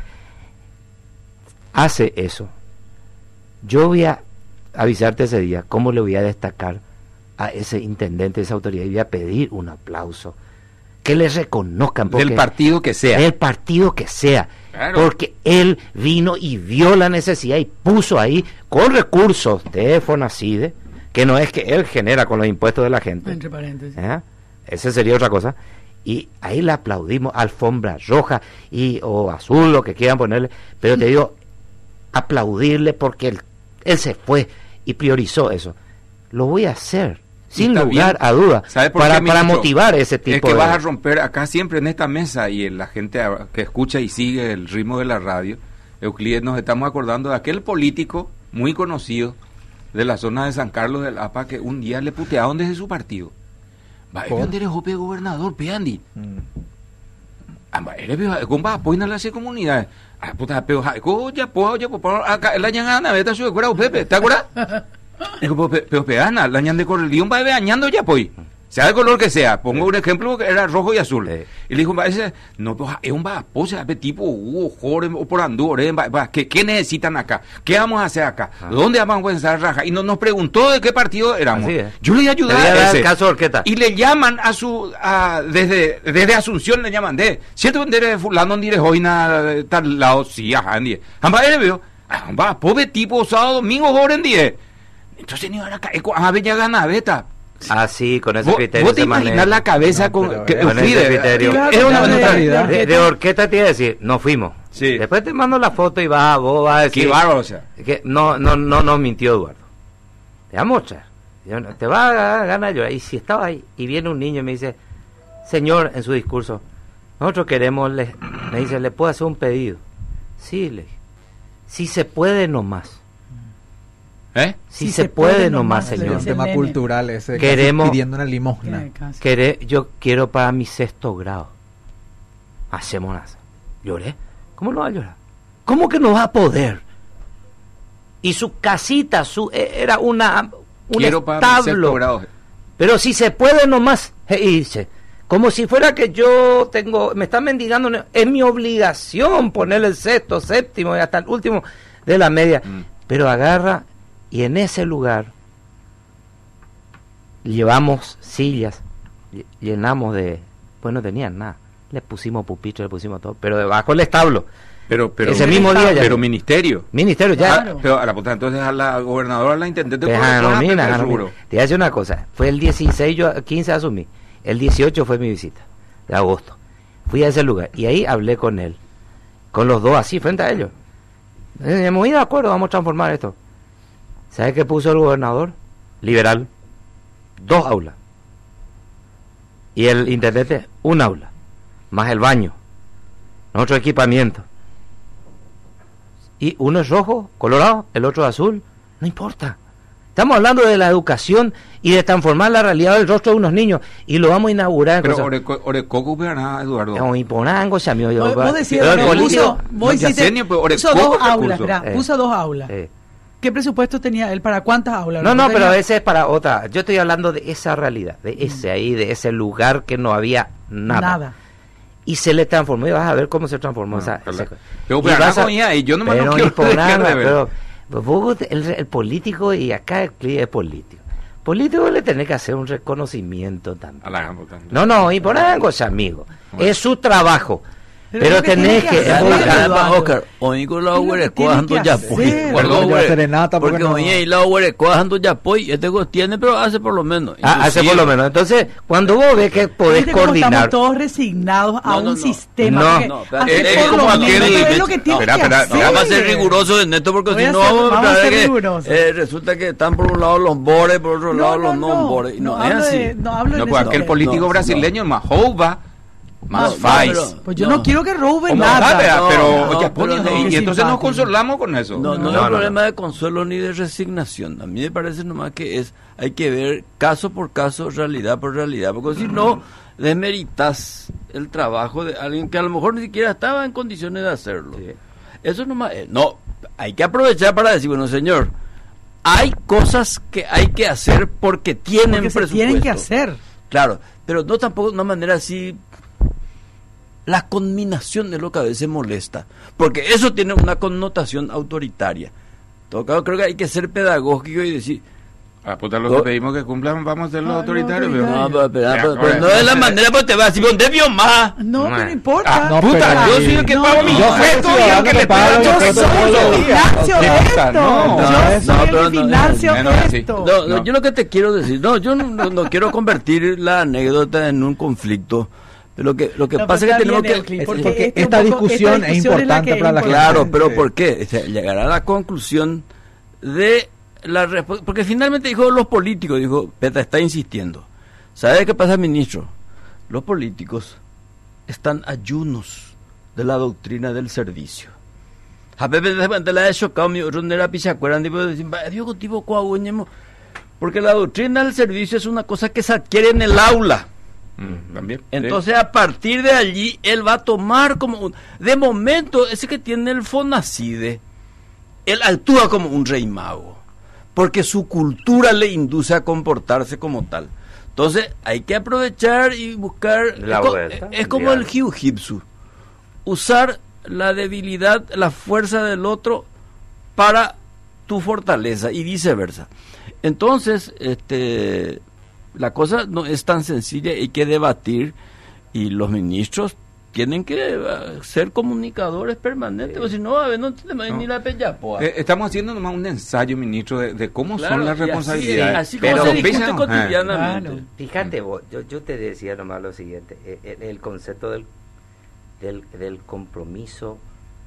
hace eso, yo voy a avisarte ese día cómo le voy a destacar a ese intendente, esa autoridad, y voy a pedir un aplauso, que le reconozcan. Del partido que sea. Del partido que sea. Claro. Porque él vino y vio la necesidad y puso ahí, con recursos de Fonacide, que no es que él genera con los impuestos de la gente. Entre paréntesis. ¿Eh? Esa sería otra cosa. Y ahí le aplaudimos, alfombra roja y o azul, lo que quieran ponerle. Pero te digo, aplaudirle porque él, él se fue y priorizó eso. Lo voy a hacer, sin lugar bien. a duda, para, qué, para motivar ese tipo de... Es que de... vas a romper acá siempre en esta mesa, y la gente que escucha y sigue el ritmo de la radio, Euclides, nos estamos acordando de aquel político muy conocido de la zona de San Carlos del A P A, que un día le putearon desde su partido. Va, eres jope gobernador, peandi. Amba, eres compa, apoyan a las comunidades. Ah, puta, pero ya puedo, ya puedo, acá la ñangana, vete a su escuela, Pepe, ¿te acuerdas? Digo, pero peana, la ñan de Correlión va añando ya, pues. Sea el color que sea, pongo un ejemplo que era rojo y azul. Sí. Y le dijo, ese, no, pues es un vapo, sea tipo, uh, joren, o por andúre, ¿qué, ¿qué necesitan acá? ¿Qué vamos a hacer acá? Ah. ¿Dónde vamos a pensar raja? Y no, nos preguntó de qué partido éramos. Es. Yo le ayudé a ese. Caso Orqueta. Y le llaman a su, a, desde, desde Asunción le llaman de, ¿cierto? De fulano, ni de joina, tal lado, sí, ajá, ni. Amba, él veo, amba, pobre tipo, sábado, domingo, joren, die. Entonces, ni van acá, a ver, ya gana, beta. Ah, sí, con ese ¿Vos, criterio. ¿Vos te imaginas la cabeza no, con, que, con ese criterio? Es una neutralidad. De, de Orqueta te iba a decir, nos fuimos. Sí. Después te mando la foto y vas, vos vas a decir... Qué bárbaro, o sea. Que no, no, no, no mintió Eduardo. Te va a mostrar. Yo no- Te va a dar ganas de llorar. Y si estaba ahí y viene un niño y me dice, señor, en su discurso, nosotros queremos, le, me dice, ¿le puedo hacer un pedido? Sí, le dije. Si se puede nomás. ¿Eh? Si, se, puede, nomás, le Es señor. un dice el tema nene. cultural ese. casi Queremos- pidiendo una limosna. Que casi. Queré- yo quiero para mi sexto grado. Hacemos nada. ¿Lloré? ¿Cómo no va a llorar? ¿Cómo que no va a poder? Y su casita, su eh, era una un Quiero para mi sexto establo. grado. Pero si se puede nomás, y dice, como si fuera que yo tengo, me están mendigando, es mi obligación ponerle el sexto, séptimo y hasta el último de la media. Mm. Pero agarra y en ese lugar llevamos sillas, ll- llenamos de, pues no tenían nada, le pusimos pupitre, le pusimos todo, pero debajo el establo. Pero, pero, Ese mismo día ya- pero ministerio. Ministerio, ya. Claro. Ah, pero a la puta, entonces a la gobernadora, a la intendente, Pues, por ah, todas no, las mira, pecas, ah, no, seguro. mira. Te voy a decir una cosa. Fue el dieciséis, yo quince asumí. El dieciocho fue mi visita, de agosto. Fui a ese lugar y ahí hablé con él. Con los dos así, frente a ellos. Eh, Hemos ido de acuerdo, vamos a transformar esto. ¿Sabe qué puso el gobernador? Liberal. Dos aulas. Y el intendente, un aula. Más el baño. Otro equipamiento. Y uno es rojo, colorado, el otro es azul. No importa. Estamos hablando de la educación y de transformar la realidad del rostro de unos niños. Y lo vamos a inaugurar en Pero cosas. Oreco, Orecoco, pero nada, Eduardo. Como imponango, se amigo. Vos, vos decías, Pero el no, político- puso, vos no, ya hiciste- sé, ni, pero puso Orecoco dos recurso. aulas, esperá, Eh. puso dos aulas. Eh. ¿Qué presupuesto tenía él? ¿Para cuántas aulas? No, no, tenía- pero ese es para otra. Yo estoy hablando de esa realidad, de ese ahí, de ese lugar que no había nada. Nada. Y se le transformó, y vas a ver cómo se transformó Ah, esa, ojalá. esa- Pero, y pero, vas a- coña, y yo nomás no pero quiero ni por dejar nada, de ver. pero vos, el, el político, y acá el cliente es político. Político le tenés que hacer un reconocimiento también. A la gran puta. No, no, y por algo, amigo. Bueno. Es su trabajo. Pero Pero, es lo que tenés tiene que... que es hacer, muy- Eduardo. Caramba, Oscar, hoy con la Es lo que huere tiene cuajando que ya hacer. pues. Sí, Guarda, bueno, ya huere, serenata, porque porque no- hoy y la huere cuajando ya pues, este go- tiene, pero hace por lo menos. Ah, hace por lo menos. Entonces, cuando vos ves que podés Viste cómo coordinar... Estamos todos resignados a No, un no, no. sistema. No, porque no, pero hacer es por como lo aquel- menos es lo que no, tiene espera, que espera, hacer. Vamos a ser rigurosos en esto porque Voy si a no ser- vamos a vamos a ver ser que rigurosos. eh, resulta que están por un lado los bores, por otro lado los non bores. Y no, es hablo así. de- no hablo No, de pues eso. aquel no, político no, brasileño, más Jova, más No, Fais. pero- Pues yo No. no, quiero que roben Como nada. nada, No, pero, no, oye, pero pone- no, y qué entonces nos simpático. consolamos con eso. No, no, No, es no, un problema no. de consuelo ni de resignación. A mí me parece nomás que es hay que ver caso por caso, realidad por realidad, porque si no desmeritas el trabajo de alguien que a lo mejor ni siquiera estaba en condiciones de hacerlo. Sí. Eso nomás es. No, hay que aprovechar para decir, bueno, señor, hay cosas que hay que hacer porque tienen Porque se presupuesto. tienen que hacer. Claro, pero no tampoco de una manera así. La conminación es lo que a veces molesta, porque eso tiene una connotación autoritaria. En todo caso, creo que hay que ser pedagógico y decir, Ah, puta, lo No. que pedimos que cumplan, vamos a hacer los Ah, no, autoritorios. pero- autoritario. no, pero, pero- Ya, pero- ahora- pero no es la manera, pues te vas a decir, ¿dónde vio más? No, No, pero no eh. importa. Ah, No, puta, pero yo ahí- soy el que No, pago mi no, yo soy impuesto y el ciudadano que que le paga paga los yo impuestos soy todos los yo. días. Financio No, esto. no, Yo no, soy pero el que no, financio no, no, sí. esto. No, no, No. yo lo que te quiero decir, no, yo no, no- no quiero convertir la anécdota en un conflicto. Lo que, lo que No, pasa pero es que está tenemos bien, que... Euclid, Es porque porque este esta un poco- discusión esta es discusión la importante que para la es gente. Claro, pero Sí. ¿por qué? O sea, llegar a la conclusión de la respuesta, porque finalmente dijo los políticos, dijo, Peta está insistiendo. ¿Sabe qué pasa, ministro? Los políticos están ayunos de la doctrina del servicio. A veces te la he chocado, mi rondera pichacuera, tipo, Dios, tipo, coaguñemo. Porque la doctrina del servicio es una cosa que se adquiere en el aula. Mm, también. Entonces, a partir de allí, él va a tomar como un... De momento, ese que tiene el Fonacide, él actúa como un rey mago, porque su cultura le induce a comportarse como tal. Entonces, hay que aprovechar y buscar... La es, co- vuelta, es como el digamos. jiu-jitsu. Usar la debilidad, la fuerza del otro para tu fortaleza y viceversa. Entonces, este... la cosa no es tan sencilla, hay que debatir y los ministros tienen que uh, ser comunicadores permanentes, porque si no, a ver, no tenemos No. ni la pellapoa. Eh, estamos haciendo nomás un ensayo, ministro, de, de cómo Claro, son las y así, responsabilidades. así como Pero se discute piensan- cotidianamente. Claro. Fíjate vos, yo, yo te decía nomás lo siguiente, eh, el, el concepto del, del, del compromiso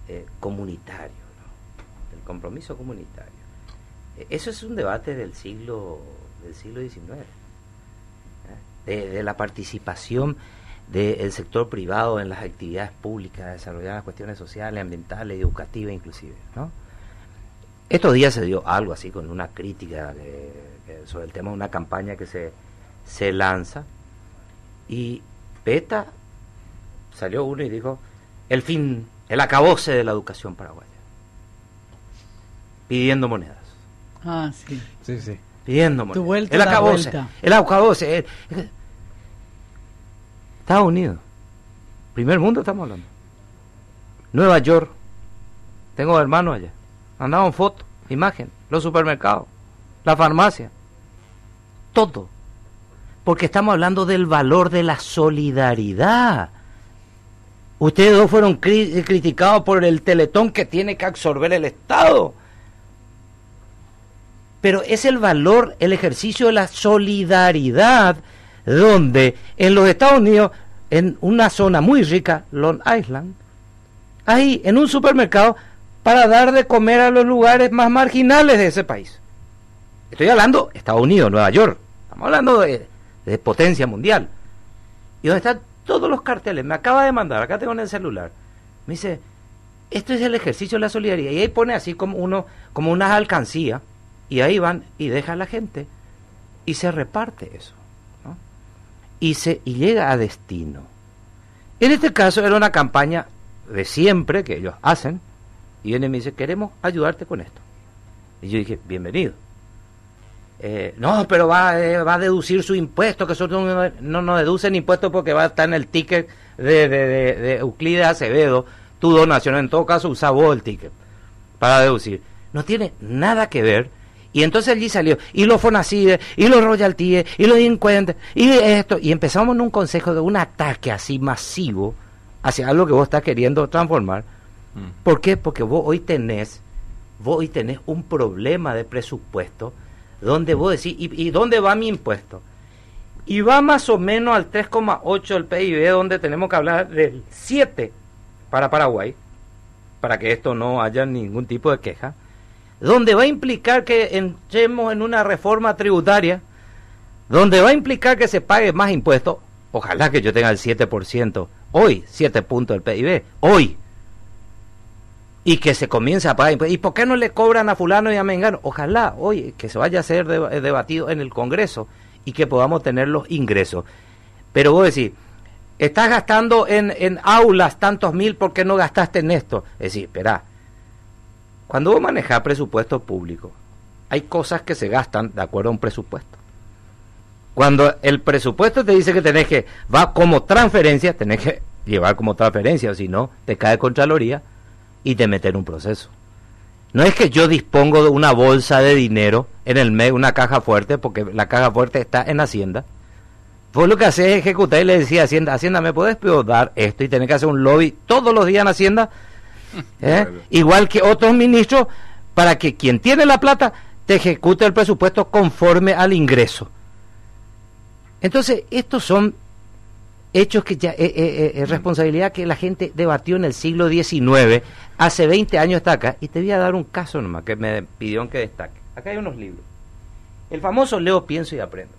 eh, comunitario, ¿no? El compromiso comunitario. Eh, eso es un debate del siglo del siglo diecinueve, ¿eh? de, de la participación del sector privado en las actividades públicas, desarrollar las cuestiones sociales, ambientales, educativas inclusive, ¿no? Estos días se dio algo así con una crítica que, que sobre el tema de una campaña que se, se lanza, y PETA salió uno y dijo el fin, el acabose de la educación paraguaya, pidiendo monedas. Ah, sí. Sí, sí. Pidiendo monedas. Tu vuelta, el la acabose, vuelta. el acabose. el- Estados Unidos, primer mundo estamos hablando. Nueva York, tengo hermanos allá. Mandaban fotos, imagen, los supermercados, la farmacia, todo. Porque estamos hablando del valor de la solidaridad. Ustedes dos fueron cri- criticados por el teletón que tiene que absorber el Estado. Pero es el valor, el ejercicio de la solidaridad, donde en los Estados Unidos, en una zona muy rica, Long Island, ahí en un supermercado, para dar de comer a los lugares más marginales de ese país. Estoy hablando Estados Unidos, Nueva York, estamos hablando de, de potencia mundial. Y donde están todos los carteles, me acaba de mandar, acá tengo en el celular, me dice, esto es el ejercicio de la solidaridad, y ahí pone así como uno, como unas alcancías, y ahí van y deja a la gente, y se reparte eso, ¿no? Y, se, y llega a destino. En este caso era una campaña de siempre que ellos hacen, y viene y me dice, queremos ayudarte con esto. Y yo dije, bienvenido. Eh, no, pero va, eh, va a deducir su impuesto, que nosotros no, no nos deducen impuestos porque va a estar en el ticket de, de, de, de Euclides Acevedo, tu donación, en todo caso usa vos el ticket para deducir. No tiene nada que ver. Y entonces allí salió, y los Fonacide, y los royalties, y los delincuentes, y esto, y empezamos en un consejo de un ataque así masivo hacia algo que vos estás queriendo transformar. Mm. ¿Por qué? Porque vos hoy tenés, vos hoy tenés un problema de presupuesto donde vos decís, ¿y, y dónde va mi impuesto? Y va más o menos al tres coma ocho del P I B, donde tenemos que hablar del siete para Paraguay, para que esto no haya ningún tipo de queja, donde va a implicar que entremos en una reforma tributaria, donde va a implicar que se pague más impuestos. Ojalá que yo tenga el siete por ciento, hoy, siete puntos del P I B, hoy, y que se comience a pagar impuestos. ¿Y por qué no le cobran a fulano y a mengano? Ojalá, hoy, que se vaya a ser deb- debatido en el Congreso y que podamos tener los ingresos. Pero vos decís, estás gastando en, en aulas tantos mil, ¿por qué no gastaste en esto? Es decir, espera, cuando vos manejás presupuesto público, hay cosas que se gastan de acuerdo a un presupuesto. Cuando el presupuesto te dice que tenés que, va como transferencia, tenés que llevar como transferencia, o si no, te cae Contraloría y te mete en un proceso. No es que yo dispongo de una bolsa de dinero en el mes, una caja fuerte, porque la caja fuerte está en Hacienda. Vos lo que haces es ejecutar y le decía a Hacienda, Hacienda, ¿me podés dar esto? Y tenés que hacer un lobby todos los días en Hacienda, ¿eh? Igual que otros ministros, para que quien tiene la plata te ejecute el presupuesto conforme al ingreso. Entonces, estos son hechos que ya es eh, eh, eh, responsabilidad que la gente debatió en el siglo diecinueve, hace veinte años está acá, y te voy a dar un caso nomás que me pidieron que destaque. Acá hay unos libros. El famoso Leo, Pienso y Aprendo,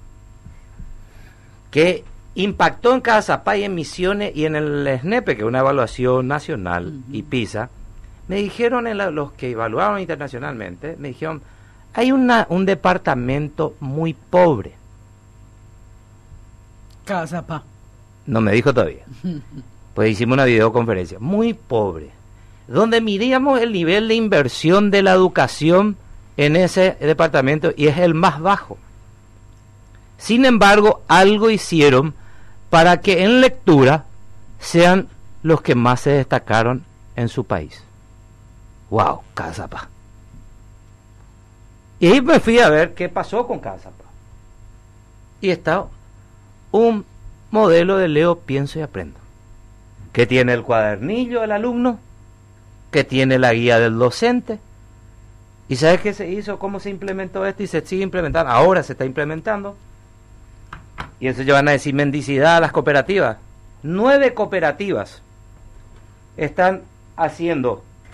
que impactó en Cazapay, en Misiones y en el SNEPE, que es una evaluación nacional, uh-huh. y PISA. Me dijeron, en la, los que evaluaron internacionalmente, me dijeron, hay una, un departamento muy pobre. Cazapá. No me dijo todavía. Pues hicimos una videoconferencia. Muy pobre. Donde miríamos el nivel de inversión de la educación en ese departamento y es el más bajo. Sin embargo, algo hicieron para que en lectura sean los que más se destacaron en su país. ¡Wow! Cazapá. Y ahí me fui a ver qué pasó con Cazapá. Y está un modelo de Leo, Pienso y Aprendo, que tiene el cuadernillo del alumno, que tiene la guía del docente. ¿Y sabes qué se hizo? ¿Cómo se implementó esto? Y se sigue implementando. Ahora se está implementando. Y eso ya van a decir mendicidad a las cooperativas. Nueve cooperativas están haciendo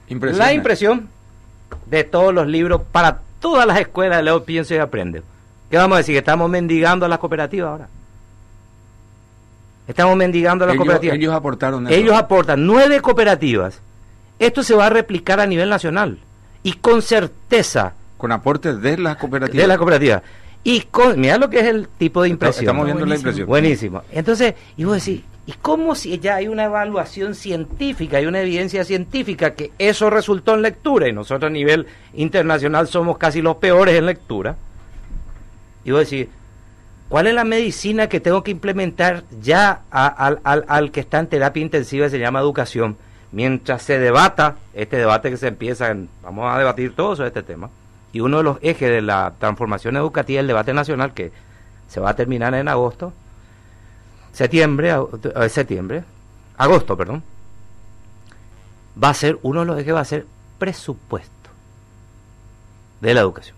Impresiona. la impresión de todos los libros para todas las escuelas de Leo Pienso y Aprende. ¿Qué vamos a decir? Que estamos mendigando a las cooperativas ahora. Estamos mendigando a las ellos, cooperativas. Ellos aportaron eso. Ellos aportan nueve cooperativas. Esto se va a replicar a nivel nacional. Y con certeza. Con aportes de las cooperativas. De las cooperativas. Y con, mira lo que es el tipo de impresión. Estamos viendo Buenísimo. la impresión. Buenísimo. Entonces, y vos decís, ¿y cómo si ya hay una evaluación científica, hay una evidencia científica que eso resultó en lectura, y nosotros a nivel internacional somos casi los peores en lectura? Y vos decís, ¿cuál es la medicina que tengo que implementar ya a, al, al, al que está en terapia intensiva, se llama educación? Mientras se debata, este debate que se empieza, en, vamos a debatir todo sobre este tema, y uno de los ejes de la transformación educativa, el debate nacional, que se va a terminar en agosto, septiembre, eh, septiembre, agosto, perdón, va a ser, uno de los ejes va a ser presupuesto de la educación.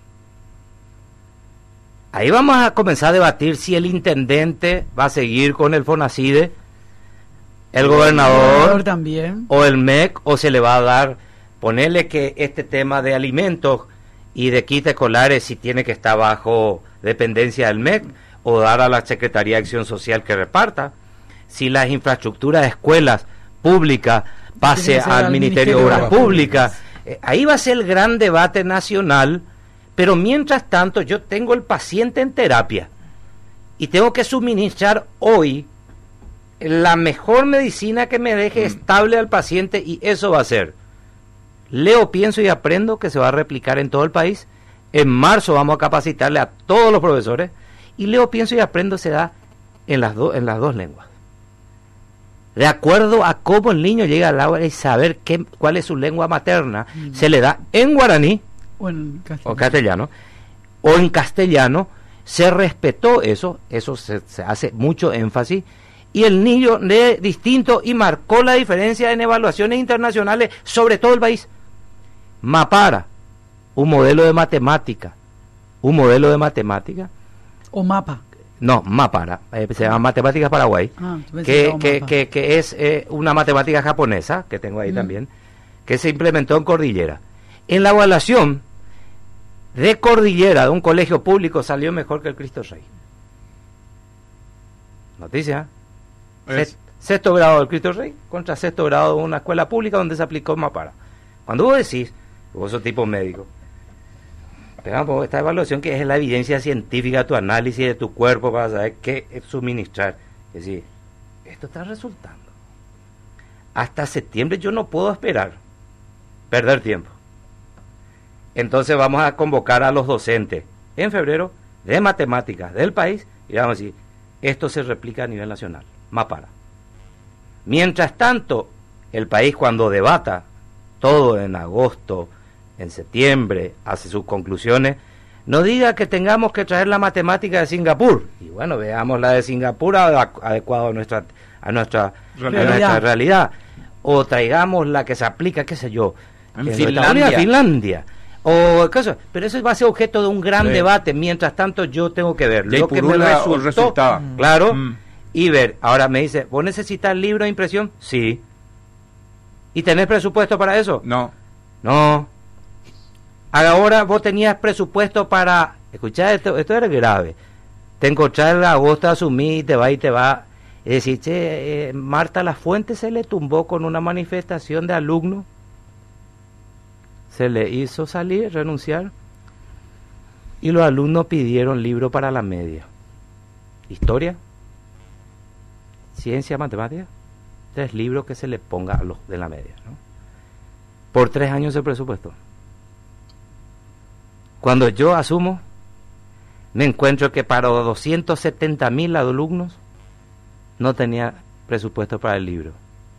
Ahí vamos a comenzar a debatir si el intendente va a seguir con el FONACIDE, el gobernador también, o el M E C, o se le va a dar, ponerle que este tema de alimentos y de kits escolares si tiene que estar bajo dependencia del M E C, o dar a la Secretaría de Acción Social que reparta, si las infraestructuras de escuelas públicas pase al, al Ministerio de Obras Públicas. Eh, ahí va a ser el gran debate nacional, pero mientras tanto yo tengo el paciente en terapia y tengo que suministrar hoy la mejor medicina que me deje mm. estable al paciente, y eso va a ser Leo Pienso y Aprendo, que se va a replicar en todo el país. En marzo vamos a capacitarle a todos los profesores, y Leo Pienso y Aprendo se da en las, do, en las dos lenguas, de acuerdo a cómo el niño llega al aula y saber qué, cuál es su lengua materna. Mm. Se le da en guaraní o en castellano. o castellano o en castellano. Se respetó eso, eso se, se hace mucho énfasis, y el niño lee distinto y marcó la diferencia en evaluaciones internacionales sobre todo el país. Mapara, un modelo de matemática, un modelo de matemática. O mapa. No, Mapara, eh, se llama Matemáticas Paraguay, ah, que, que, que, que es eh, una matemática japonesa, que tengo ahí mm. también, que se implementó en Cordillera. En la evaluación de Cordillera de un colegio público salió mejor que el Cristo Rey. Noticia. Es. Sexto grado del Cristo Rey contra sexto grado de una escuela pública donde se aplicó Mapara. Cuando vos decís, vos sos tipo médico, pegamos esta evaluación que es la evidencia científica, tu análisis de tu cuerpo para saber qué suministrar. Es decir, esto está resultando. Hasta septiembre yo no puedo esperar, perder tiempo. Entonces vamos a convocar a los docentes en febrero de matemáticas del país y vamos a decir, esto se replica a nivel nacional, Mapara. Mientras tanto, el país cuando debata todo en agosto, en septiembre, hace sus conclusiones, no diga que tengamos que traer la matemática de Singapur. Y bueno, veamos la de Singapur adecuado a nuestra, a nuestra, realidad. A nuestra realidad. O traigamos la que se aplica, qué sé yo, en, en Finlandia. Finlandia. O caso, pero eso va a ser objeto de un gran sí. debate. Mientras tanto, yo tengo que ver y lo que me resultó, mm. claro, mm. y ver. Ahora me dice, ¿vos necesitas el libro de impresión? Sí. ¿Y tenés presupuesto para eso? No. No. Ahora vos tenías presupuesto para... Escuchá, esto, esto era grave. Te encontrás en agosto, asumí, te va y te va. Es decir, che, eh, Marta Lafuente se le tumbó con una manifestación de alumnos. Se le hizo salir, renunciar. Y los alumnos pidieron libro para la media. Historia, ciencia, matemática. Tres libros que se le ponga a los de la media, ¿no? Por tres años el presupuesto. Cuando yo asumo, me encuentro que para doscientos setenta mil alumnos no tenía presupuesto para el libro.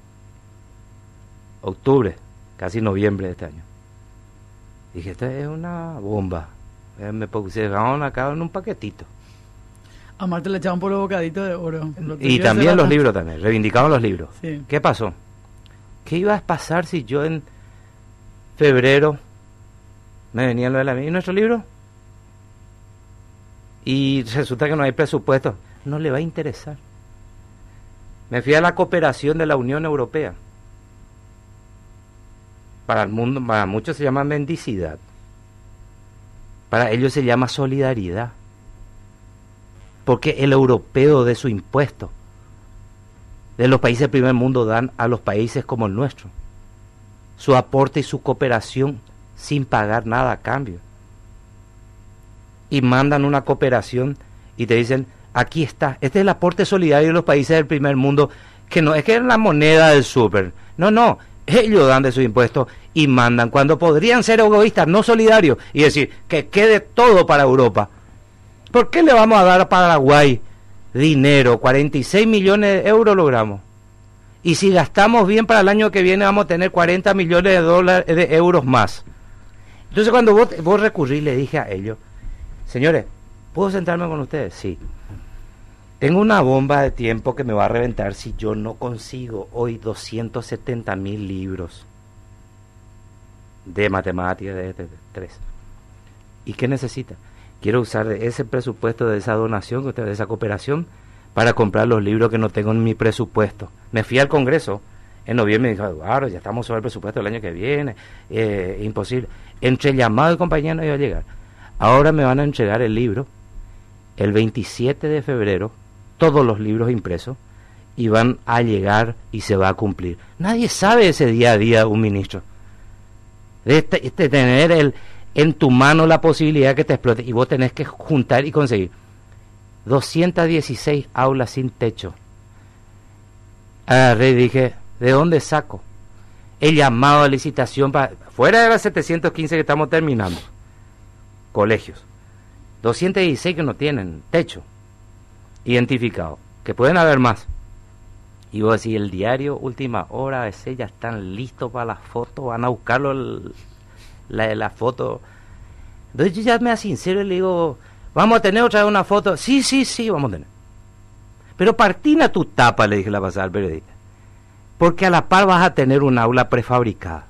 Octubre, casi noviembre de este año. Dije, esta es una bomba. Eh, me pusieron acá en un paquetito. A Marta le echaban por los bocaditos de oro. Y también los libros también, reivindicaban los libros. Sí. ¿Qué pasó? ¿Qué iba a pasar si yo en febrero me venía lo de la mía? ¿Y nuestro libro? Y resulta que no hay presupuesto. No le va a interesar. Me fui a la cooperación de la Unión Europea. para el mundo, para muchos se llama mendicidad. Para ellos se llama solidaridad. Porque el europeo de su impuesto, de los países del primer mundo, dan a los países como el nuestro su aporte y su cooperación sin pagar nada a cambio. Y mandan una cooperación y te dicen, aquí está, este es el aporte solidario de los países del primer mundo, que no es que es la moneda del súper, no, no, ellos dan de sus impuestos y mandan, cuando podrían ser egoístas, no solidarios, y decir, que quede todo para Europa. ¿Por qué le vamos a dar a Paraguay dinero? cuarenta y seis millones de euros logramos. Y si gastamos bien para el año que viene, vamos a tener cuarenta millones de dólares, de euros más. Entonces cuando vos, vos recurrís, le dije a ellos, señores, ¿puedo sentarme con ustedes? Sí. Tengo una bomba de tiempo que me va a reventar si yo no consigo hoy doscientos setenta mil libros de matemáticas de este tres. ¿Y qué necesita? Quiero usar ese presupuesto de esa donación, de esa cooperación, para comprar los libros que no tengo en mi presupuesto. Me fui al Congreso en noviembre y me dijo, Eduardo, ya estamos sobre el presupuesto del año que viene, eh, imposible. Entre llamado y compañía no iba a llegar. Ahora me van a entregar el libro el veintisiete de febrero, todos los libros impresos, y van a llegar y se va a cumplir. Nadie sabe ese día a día un ministro. De, este, de tener el, en tu mano la posibilidad que te explote, y vos tenés que juntar y conseguir doscientas dieciséis aulas sin techo. Agarré y dije, ¿de dónde saco? El llamado a licitación para, fuera de las setecientos quince que estamos terminando, colegios, doscientos dieciséis que no tienen techo identificado, que pueden haber más. Y vos decís, el diario Última Hora, ese ya están listos para las fotos, van a buscarlo el, la, la foto. Entonces yo ya me sincero y le digo, ¿vamos a tener otra vez una foto? Sí, sí, sí, vamos a tener. Pero partina tu tapa, le dije la pasada al periodista, porque a la par vas a tener un aula prefabricada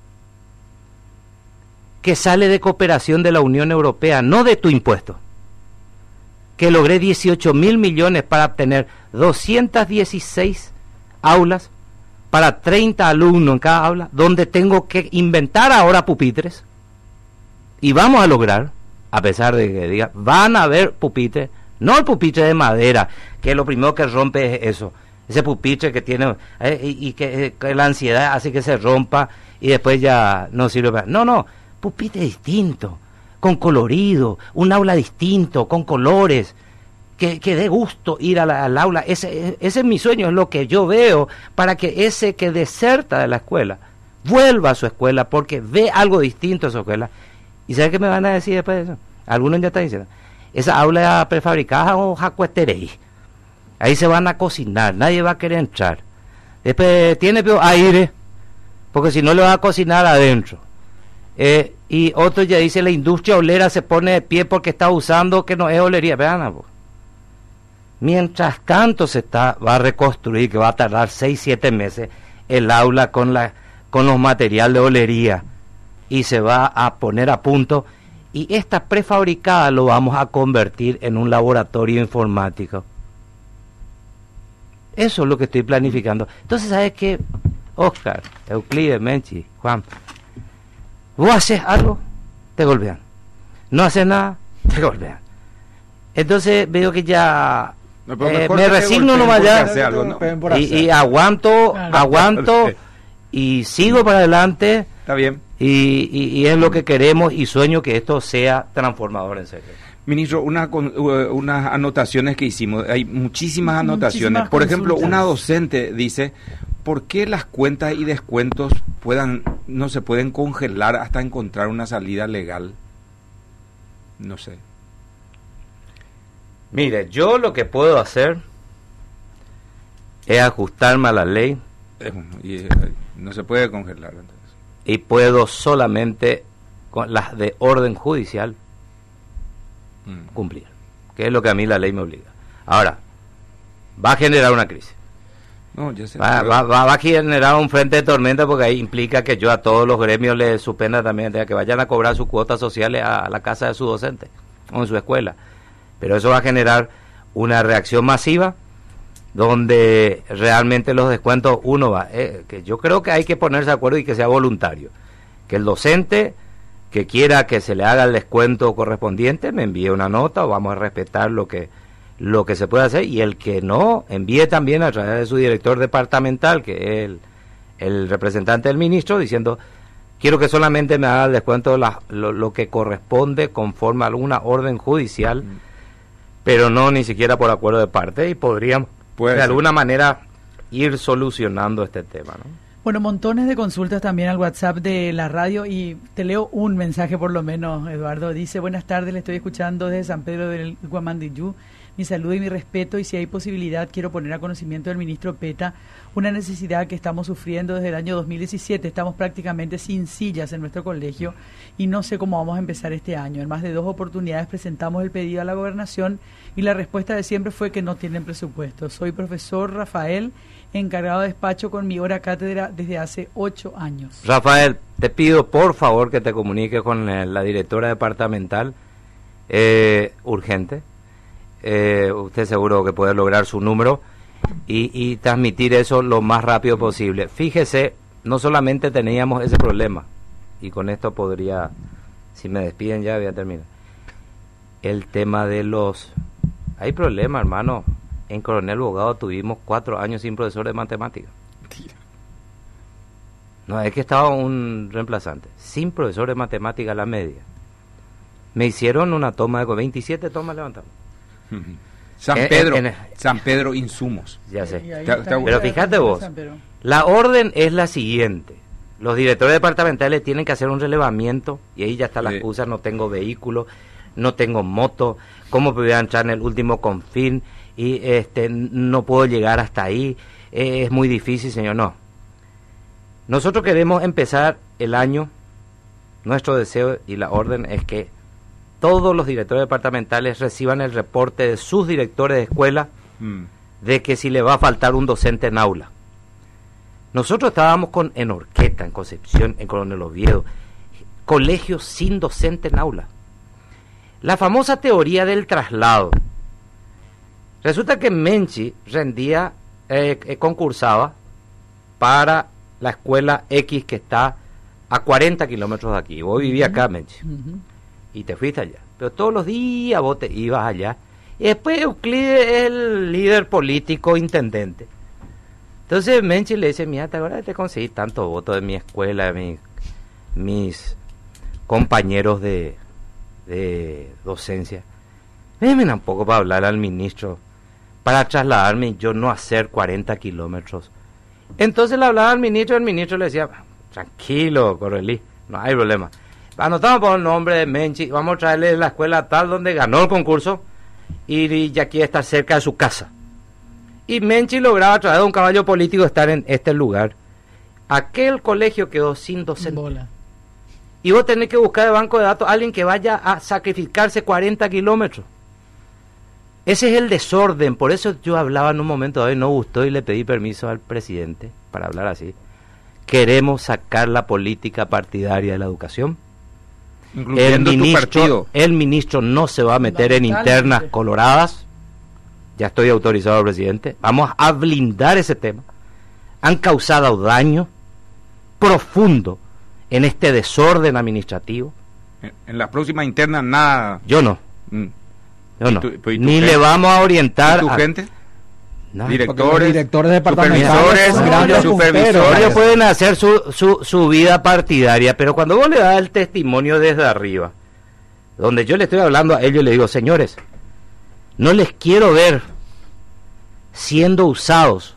que sale de cooperación de la Unión Europea, no de tu impuesto, que logré dieciocho mil millones para obtener doscientas dieciséis aulas para treinta alumnos en cada aula, donde tengo que inventar ahora pupitres, y vamos a lograr, a pesar de que diga, van a haber pupitres, no el pupitre de madera, que lo primero que rompe es eso, ese pupitre que tiene, eh, y, y que, eh, que la ansiedad hace que se rompa, y después ya no sirve para, no, no, pupitre distinto, con colorido, un aula distinto, con colores, que, que dé gusto ir a la, al aula. Ese, ese es mi sueño, es lo que yo veo, para que ese que deserta de la escuela vuelva a su escuela, porque ve algo distinto a su escuela. ¿Y sabe qué me van a decir después de eso? Algunos ya están diciendo, esa aula prefabricada o jacueterey, ahí se van a cocinar, nadie va a querer entrar. Después tiene peor aire, porque si no le va a cocinar adentro. Eh, y otro ya dice, la industria olera se pone de pie porque está usando que no es olería. Vean, pues. Mientras tanto se está va a reconstruir, que va a tardar seis, siete meses el aula con la con los materiales de olería, y se va a poner a punto, y esta prefabricada lo vamos a convertir en un laboratorio informático. Eso es lo que estoy planificando. Entonces, ¿sabes qué? Oscar, Euclides, Menchi, Juan, vos haces algo, te golpean. No haces nada, te golpean. Entonces veo que ya no, eh, me resigno nomás ya algo, ¿no? y, y aguanto, claro. aguanto y sigo para adelante. Está bien. Y, y, y es lo que queremos, y sueño que esto sea transformador en serio. Ministro, una, unas anotaciones que hicimos, hay muchísimas anotaciones. Muchísimas Por ejemplo, consultas. Una docente dice, ¿por qué las cuentas y descuentos puedan no se pueden congelar hasta encontrar una salida legal? No sé. Mire, yo lo que puedo hacer es ajustarme a la ley. Eh, y, eh, no se puede congelar entonces. Y puedo solamente con las de orden judicial mm. cumplir, que es lo que a mí la ley me obliga. Ahora, va a generar una crisis. No, yo sé, va, pero... va, va, va a generar un frente de tormenta, porque ahí implica que yo a todos los gremios les suspenda también, que vayan a cobrar sus cuotas sociales a, a la casa de su docente o en su escuela. Pero eso va a generar una reacción masiva donde realmente los descuentos uno va, eh, que yo creo que hay que ponerse de acuerdo y que sea voluntario, que el docente que quiera que se le haga el descuento correspondiente me envíe una nota, o vamos a respetar lo que lo que se puede hacer, y el que no, envíe también a través de su director departamental, que es el, el representante del ministro, diciendo: quiero que solamente me haga el descuento de la, lo, lo que corresponde conforme a alguna orden judicial, mm. pero no ni siquiera por acuerdo de parte, y podríamos Puede de ser. alguna manera ir solucionando este tema, ¿no? Bueno, montones de consultas también al WhatsApp de la radio, y te leo un mensaje por lo menos, Eduardo. Dice: buenas tardes, le estoy escuchando desde San Pedro del Guamandillú. Mi saludo y mi respeto, y si hay posibilidad quiero poner a conocimiento del ministro Peta una necesidad que estamos sufriendo desde el año dos mil diecisiete. Estamos prácticamente sin sillas en nuestro colegio y no sé cómo vamos a empezar este año. En más de dos oportunidades presentamos el pedido a la gobernación y la respuesta de siempre fue que no tienen presupuesto. Soy profesor Rafael, encargado de despacho con mi hora cátedra desde hace ocho años. Rafael, te pido por favor que te comuniques con la, la directora departamental, eh, urgente. Eh, usted seguro que puede lograr su número y, y transmitir eso lo más rápido posible. Fíjese, no solamente teníamos ese problema, y con esto podría, si me despiden ya voy a terminar, el tema de los... Hay problema, hermano. En Coronel Bogado tuvimos cuatro años sin profesor de matemáticas. No, es que estaba un reemplazante, sin profesor de matemáticas a la media. Me hicieron una toma de veintisiete tomas levantadas. San Pedro, en, en, San Pedro Insumos. Ya sé. Pero fíjate vos, la orden es la siguiente: los directores departamentales tienen que hacer un relevamiento, y ahí ya está la excusa: no tengo vehículo, no tengo moto, ¿cómo voy a entrar en el último confín? Y este no puedo llegar hasta ahí, eh, es muy difícil, señor. No. Nosotros queremos empezar el año, nuestro deseo y la orden es que todos los directores departamentales reciban el reporte de sus directores de escuela mm. de que si le va a faltar un docente en aula. Nosotros estábamos con en Orqueta, en Concepción, en Coronel Oviedo, colegios sin docente en aula. La famosa teoría del traslado. Resulta que Menchi rendía, eh, eh, concursaba para la escuela X que está a cuarenta kilómetros de aquí. Vos vivías acá, Menchi. Uh-huh. Y te fuiste allá, pero todos los días vos te ibas allá, y después Euclides es el líder político intendente. Entonces Menchi le dice: mira, te acuerdas que te conseguí tantos votos de mi escuela, de mi, mis compañeros de, de docencia, déjame un poco para hablar al ministro, para trasladarme y yo no hacer cuarenta kilómetros. Entonces le hablaba al ministro, y el ministro le decía: tranquilo, Correlí, no hay problema. Anotamos por el nombre de Menchi, vamos a traerle la escuela tal donde ganó el concurso, y ya quiere estar cerca de su casa. Y Menchi lograba a través de un caballo político estar en este lugar. Aquel colegio quedó sin docente. Bola. Y vos tenés que buscar de banco de datos a alguien que vaya a sacrificarse cuarenta kilómetros. Ese es el desorden. Por eso yo hablaba en un momento de hoy, no gustó, y le pedí permiso al presidente para hablar así. Queremos sacar la política partidaria de la educación. Incluyendo el ministro, tu partido. El ministro no se va a meter en internas coloradas. Ya estoy autorizado, presidente. Vamos a blindar ese tema. Han causado daño profundo en este desorden administrativo. En, en la próxima interna nada. Yo no. Mm. Yo no. ¿Y tu, y tu Ni gente? le vamos a orientar. ¿Y tu a, gente? No, directores, directores departamentales, supervisores, supervisores ellos pueden hacer su, su, su vida partidaria, pero cuando vos le das el testimonio desde arriba, donde yo le estoy hablando a ellos, le digo: señores, no les quiero ver siendo usados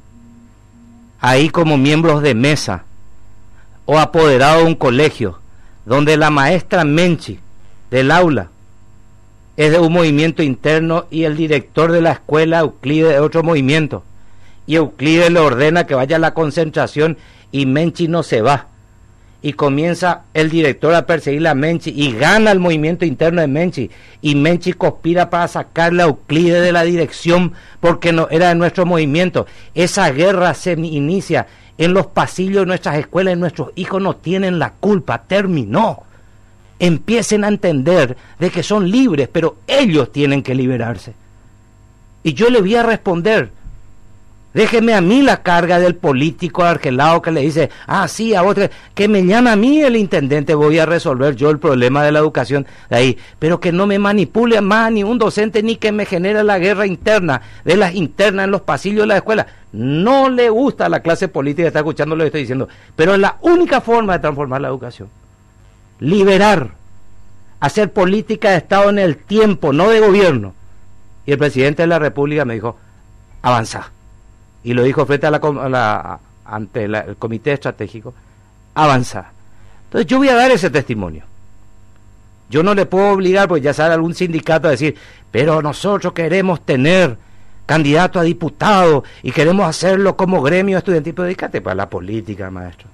ahí como miembros de mesa o apoderados de un colegio donde la maestra Menchi del aula es de un movimiento interno y el director de la escuela, Euclides, de otro movimiento. Y Euclides le ordena que vaya a la concentración y Menchi no se va. Y comienza el director a perseguir a Menchi y gana el movimiento interno de Menchi. Y Menchi conspira para sacarle a Euclides de la dirección porque no era de nuestro movimiento. Esa guerra se inicia en los pasillos de nuestras escuelas y nuestros hijos no tienen la culpa. Terminó. Empiecen a entender de que son libres, pero ellos tienen que liberarse. Y yo le voy a responder Déjeme a mí la carga del político argelado que le dice, ah, sí, a vos, te... que me llame a mí el intendente, voy a resolver yo el problema de la educación de ahí, pero que no me manipule más ni un docente ni que me genere la guerra interna, de las internas en los pasillos de la escuela. No le gusta a la clase política, está escuchando lo que estoy diciendo, pero es la única forma de transformar la educación. Liberar, hacer política de Estado en el tiempo, no de gobierno. Y el presidente de la República me dijo, avanza. Y lo dijo frente a la, a la ante la, el comité estratégico, avanza. Entonces yo voy a dar ese testimonio. Yo no le puedo obligar, porque ya sale algún sindicato a decir, pero nosotros queremos tener candidato a diputado y queremos hacerlo como gremio estudiantil. Pero dedícate para la política, maestro.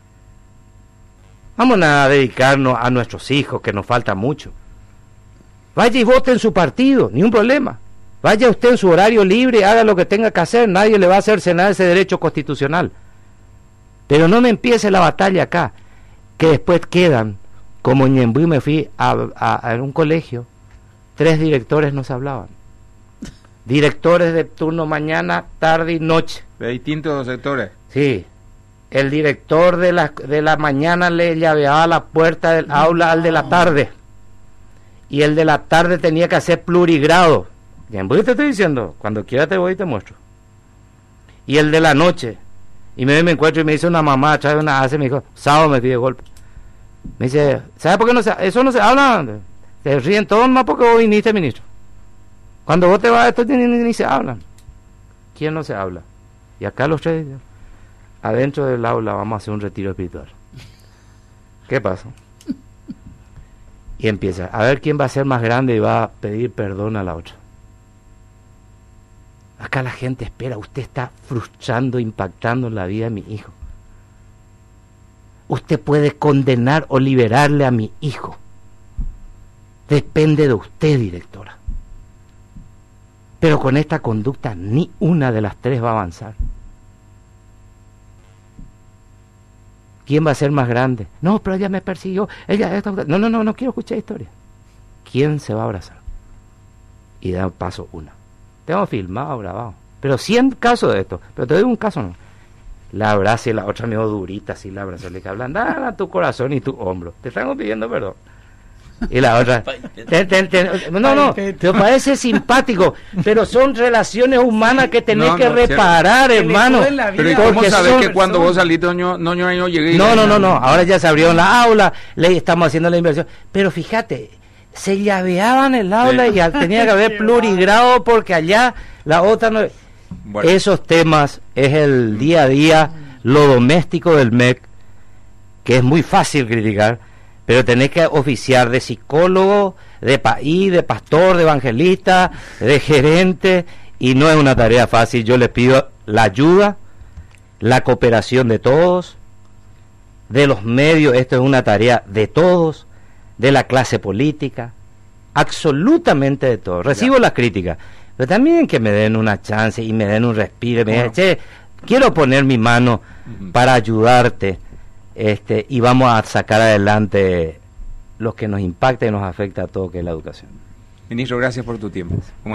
Vamos a dedicarnos a nuestros hijos, que nos falta mucho. Vaya y vote en su partido, ni un problema. Vaya usted en su horario libre, haga lo que tenga que hacer, nadie le va a hacer cenar ese derecho constitucional. Pero no me empiece la batalla acá, que después quedan, como en Ñembuí me fui a, a, a un colegio, tres directores no se hablaban. Directores de turno mañana, tarde y noche. De distintos sectores. Sí. El director de la, de la mañana le llaveaba la puerta del aula al de la tarde. Y el de la tarde tenía que hacer plurigrado. Ñembuí te estoy diciendo, cuando quiera te voy y te muestro. Y el de la noche, y me, me encuentro y me dice una mamá, trae una hace, me dijo, sábado me pide golpe. Me dice, ¿sabe por qué no se, eso no se habla? Se ríen todos más porque vos viniste, ministro. Cuando vos te vas, esto ni, ni, ni se hablan. ¿Quién no se habla? Y acá los tres, adentro del aula, vamos a hacer un retiro espiritual. ¿Qué pasa? Y empieza, a ver quién va a ser más grande y va a pedir perdón a la otra. Acá la gente espera, usted está frustrando, impactando en la vida de mi hijo. Usted puede condenar o liberarle a mi hijo. Depende de usted, directora. Pero con esta conducta ni una de las tres va a avanzar. ¿Quién va a ser más grande? No, pero ella me persiguió. Ella, esta, no, no, no, no quiero escuchar historia. ¿Quién se va a abrazar? Y da paso una. Tengo filmado, grabado. Pero cien casos de esto. Pero te doy un caso, no. La abraza y la otra me dio durita, así la abraza. Le hablan, a tu corazón y tu hombro. Te estamos pidiendo perdón. Y la otra, te, te, te, no, no, te parece simpático, pero son relaciones humanas que tenés no, no, que reparar, cierto. Hermano. Pero ¿y cómo sabés que cuando vos saliste no, no, no, no llegué? No, no, no, no, ahora ya se abrió la aula, le estamos haciendo la inversión. Pero fíjate, se llaveaban el aula sí. Y tenía que haber plurigrado porque allá la otra no... Bueno. Esos temas es el día a día, lo doméstico del M E C, que es muy fácil criticar, pero tenés que oficiar de psicólogo, de país, de pastor, de evangelista, de gerente, y no es una tarea fácil. Yo les pido la ayuda, la cooperación de todos, de los medios, esto es una tarea de todos, de la clase política, absolutamente de todos. Recibo ya. Las críticas, pero también que me den una chance y me den un respiro, me digan, che, quiero poner mi mano uh-huh. para ayudarte. Este, y vamos a sacar adelante lo que nos impacta y nos afecta a todos, que es la educación. Ministro, gracias por tu tiempo.